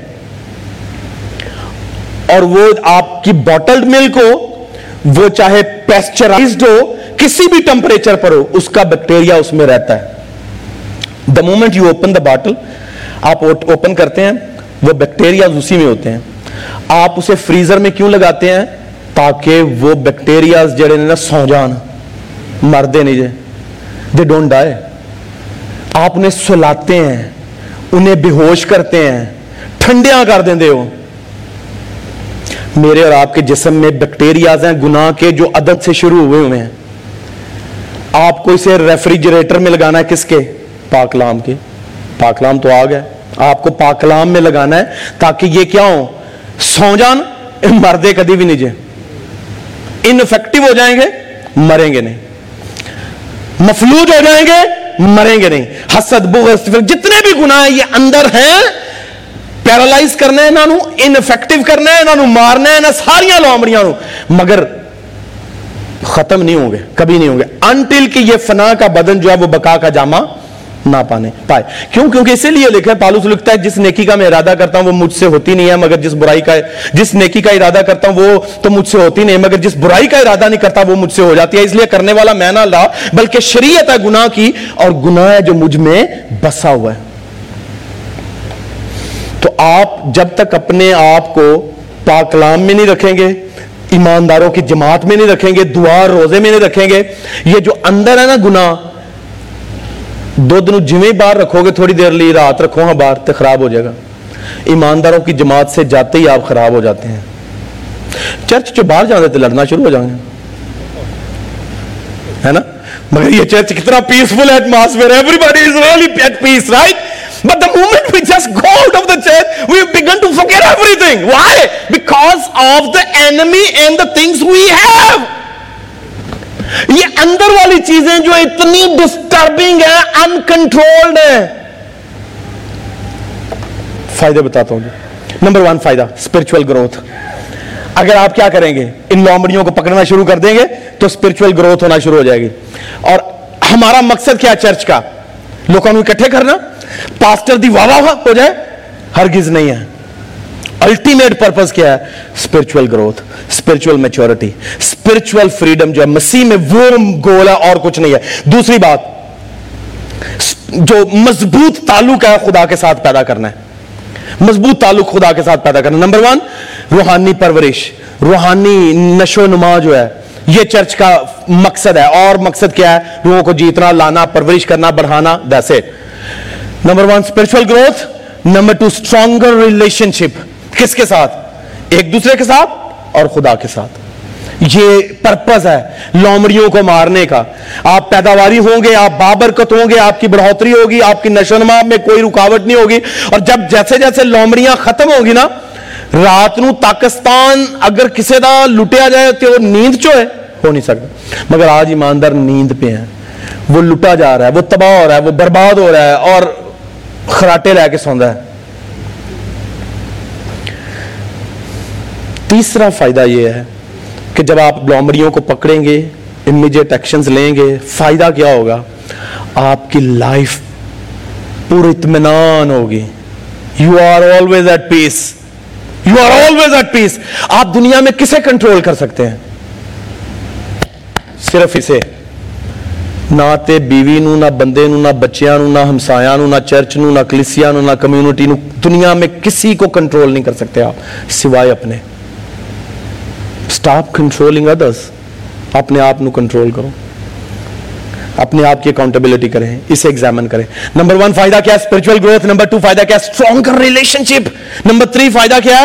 اور وہ آپ کی بوٹلڈ ملک ہو، وہ چاہے پیسچرائزڈ ہو، کسی بھی ٹمپریچر پر ہو، اس کا بیکٹیریا اس میں رہتا ہے. The moment you open the bottle, آپ اوپن کرتے ہیں، وہ بیکٹیریاز اسی میں ہوتے ہیں. آپ اسے فریزر میں کیوں لگاتے ہیں؟ تاکہ وہ بیکٹیریاز جڑے نے نا سو جان، مردے نہیں جائے، دے ڈونٹ ڈائی. آپ انہیں سلاتے ہیں، انہیں بے ہوش کرتے ہیں، ٹھنڈیاں کر دیندے ہو. میرے اور آپ کے جسم میں بیکٹیریاز ہیں گناہ کے جو عدد سے شروع ہوئے ہیں. آپ کو اسے ریفریجریٹر میں لگانا ہے، کس کے؟ پاک کلام کے. پاک کلام تو آ گیا، آپ کو پاک کلام میں لگانا ہے تاکہ یہ کیا ہو؟ سو جان، مردے کدی بھی نہیں جائے. انفیکٹو ہو جائیں گے، مریں گے نہیں. مفلوج ہو جائیں گے، مریں گے نہیں. حسد، بغض، جتنے بھی گناہ ہیں یہ اندر ہیں. پیرالائز کرنا ہے انہوں، انفیکٹو کرنا ہے انہوں، مارنا ہے انہوں ساریاں لومڑیاں نوں، مگر ختم نہیں ہوں گے، کبھی نہیں ہوں گے انٹل کہ یہ فنا کا بدن جو ہے وہ بقا کا جامع نہ پائے. کیوں؟ کیونکہ اسی لیے لکھا ہے، پالوس لکھتا ہے جس نیکی کا میں ارادہ کرتا ہوں وہ مجھ سے ہوتی نہیں ہے، مگر جس نیکی کا ارادہ کرتا ہوں وہ تو مجھ سے ہوتی نہیں ہے، مگر جس برائی کا ارادہ نہیں کرتا وہ مجھ سے ہو جاتی ہے. اس لیے کرنے والا میں نہ اللہ بلکہ شریعت ہے گناہ کی، اور گناہ ہے جو مجھ میں بسا ہوا ہے. تو آپ جب تک اپنے آپ کو پاک کلام میں نہیں رکھیں گے، ایمانداروں کی جماعت میں نہیں رکھیں گے، دعا روزے میں نہیں رکھیں گے، یہ جو اندر ہے نا گناہ، دو دنوں جویں باہر رکھو گے، تھوڑی دیر لی رات رکھو ہاں باہر تو خراب ہو جائے گا. ایمانداروں کی جماعت سے جاتے ہی آپ خراب ہو جاتے ہیں. چرچ جو باہر جاتے تھے لڑنا شروع ہو جائیں گے، ہے نا؟ مگر یہ چرچ کتنا peaceful atmosphere, every is really at peace, right? But the moment we just go out of the church, we begin to forget everything. Why? Because of the enemy and the things we have. یہ اندر والی چیزیں جو اتنی disturbing ہیں، uncontrolled ہیں. فائدے بتاتا ہوں جی. نمبر 1 فائدہ، اسپرچول گروتھ. اگر آپ کیا کریں گے؟ ان لومڑیوں کو پکڑنا شروع کر دیں گے تو اسپرچول گروتھ ہونا شروع ہو جائے گی. اور ہمارا مقصد کیا چرچ کا؟ लोगों को इकट्ठे करना, पास्टर दी वाह वाह हो जाए, हरगिज नहीं है। अल्टीमेट पर्पस क्या है? Spiritual growth, spiritual maturity, spiritual freedom जो है मसीह में, वो गोल है और कुछ नहीं है। दूसरी बात, जो मजबूत ताल्लुक है खुदा के साथ पैदा करना है, मजबूत ताल्लुक खुदा के साथ पैदा करना। नंबर 1, रूहानी परवरिश, रूहानी नशो नुमा जो है, ये चर्च का मकसद है। और मकसद क्या है? लोगों को जीतना, लाना, परवरिश करना, बढ़ाना, that's it. Number 1 spiritual growth, number 2 stronger relationship. किसके साथ? एक दूसरे के साथ और खुदा के साथ। ये पर्पस है लोमड़ियों को मारने का। आप पैदावारी होंगे, आप बाबरकत होंगे, आपकी बढ़ोतरी होगी, आपकी नशोनुमा में कोई रुकावट नहीं होगी। और जब जैसे जैसे लोमड़ियां खत्म होगी ना, रात नू पाकिस्तान अगर किसी दा लुटिया जाए तो नींद चो है हो नहीं सकता। मगर आज ईमानदार नींद पे है, वो लुटा जा रहा है, वो तबाह हो रहा है, वो बर्बाद हो रहा है और खराटे लेके सौंदा है। तीसरा फायदा यह है कि जब आप लोमड़ियों को पकड़ेंगे, इमीडिएट एक्शंस लेंगे, फायदा क्या होगा? आपकी लाइफ पूरी इत्मीनान होगी। You are always at peace, you are always at peace. आप दुनिया में किसे कंट्रोल कर सकते हैं? सिर्फ इसे। ना ते बीवी नू, ना बंदे नू, ना बच्चियां नू, ना हमसाया नू, ना चर्च नू, ना कलीसिया नू, ना कम्युनिटी नू। दुनिया में किसी को कंट्रोल नहीं कर सकते आप सिवाय अपने। स्टॉप कंट्रोलिंग अदर्स, अपने आप नू कंट्रोल करो, अपने आप की अकाउंटेबिलिटी करें, इसे एग्जामिन करें। नंबर 1 फायदा क्या है? Spiritual growth. नंबर 2 फायदा क्या है? Stronger relationship. नंबर 3 फायदा क्या है?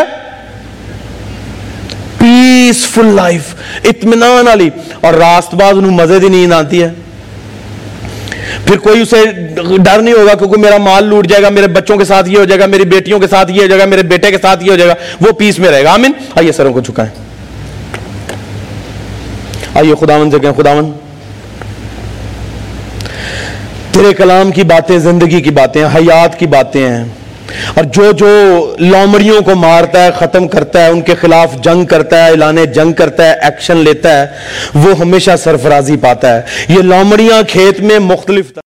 पीसफुल लाइफ, इत्मीनान वाली। और रास्तबाज उन्हें मजे की नींद आती है, फिर कोई उसे डर नहीं होगा क्योंकि मेरा माल लूट जाएगा, मेरे बच्चों के साथ ये हो जाएगा, मेरी बेटियों के साथ ये हो जाएगा, मेरे बेटे के साथ ये हो जाएगा। वो पीस में रहेगा। आमीन। आइए सरों को झुकाएं, आइए खुदावन से कहें, खुदावन तेरे कलाम की बातें जिंदगी की बातें हैं, हयात की बातें हैं। और जो जो लोमड़ियों को मारता है, खत्म करता है, उनके खिलाफ जंग करता है, ऐलाने जंग करता है, एक्शन लेता है, वो हमेशा सरफराजी पाता है। ये लोमड़ियां खेत में मुख्तलिफ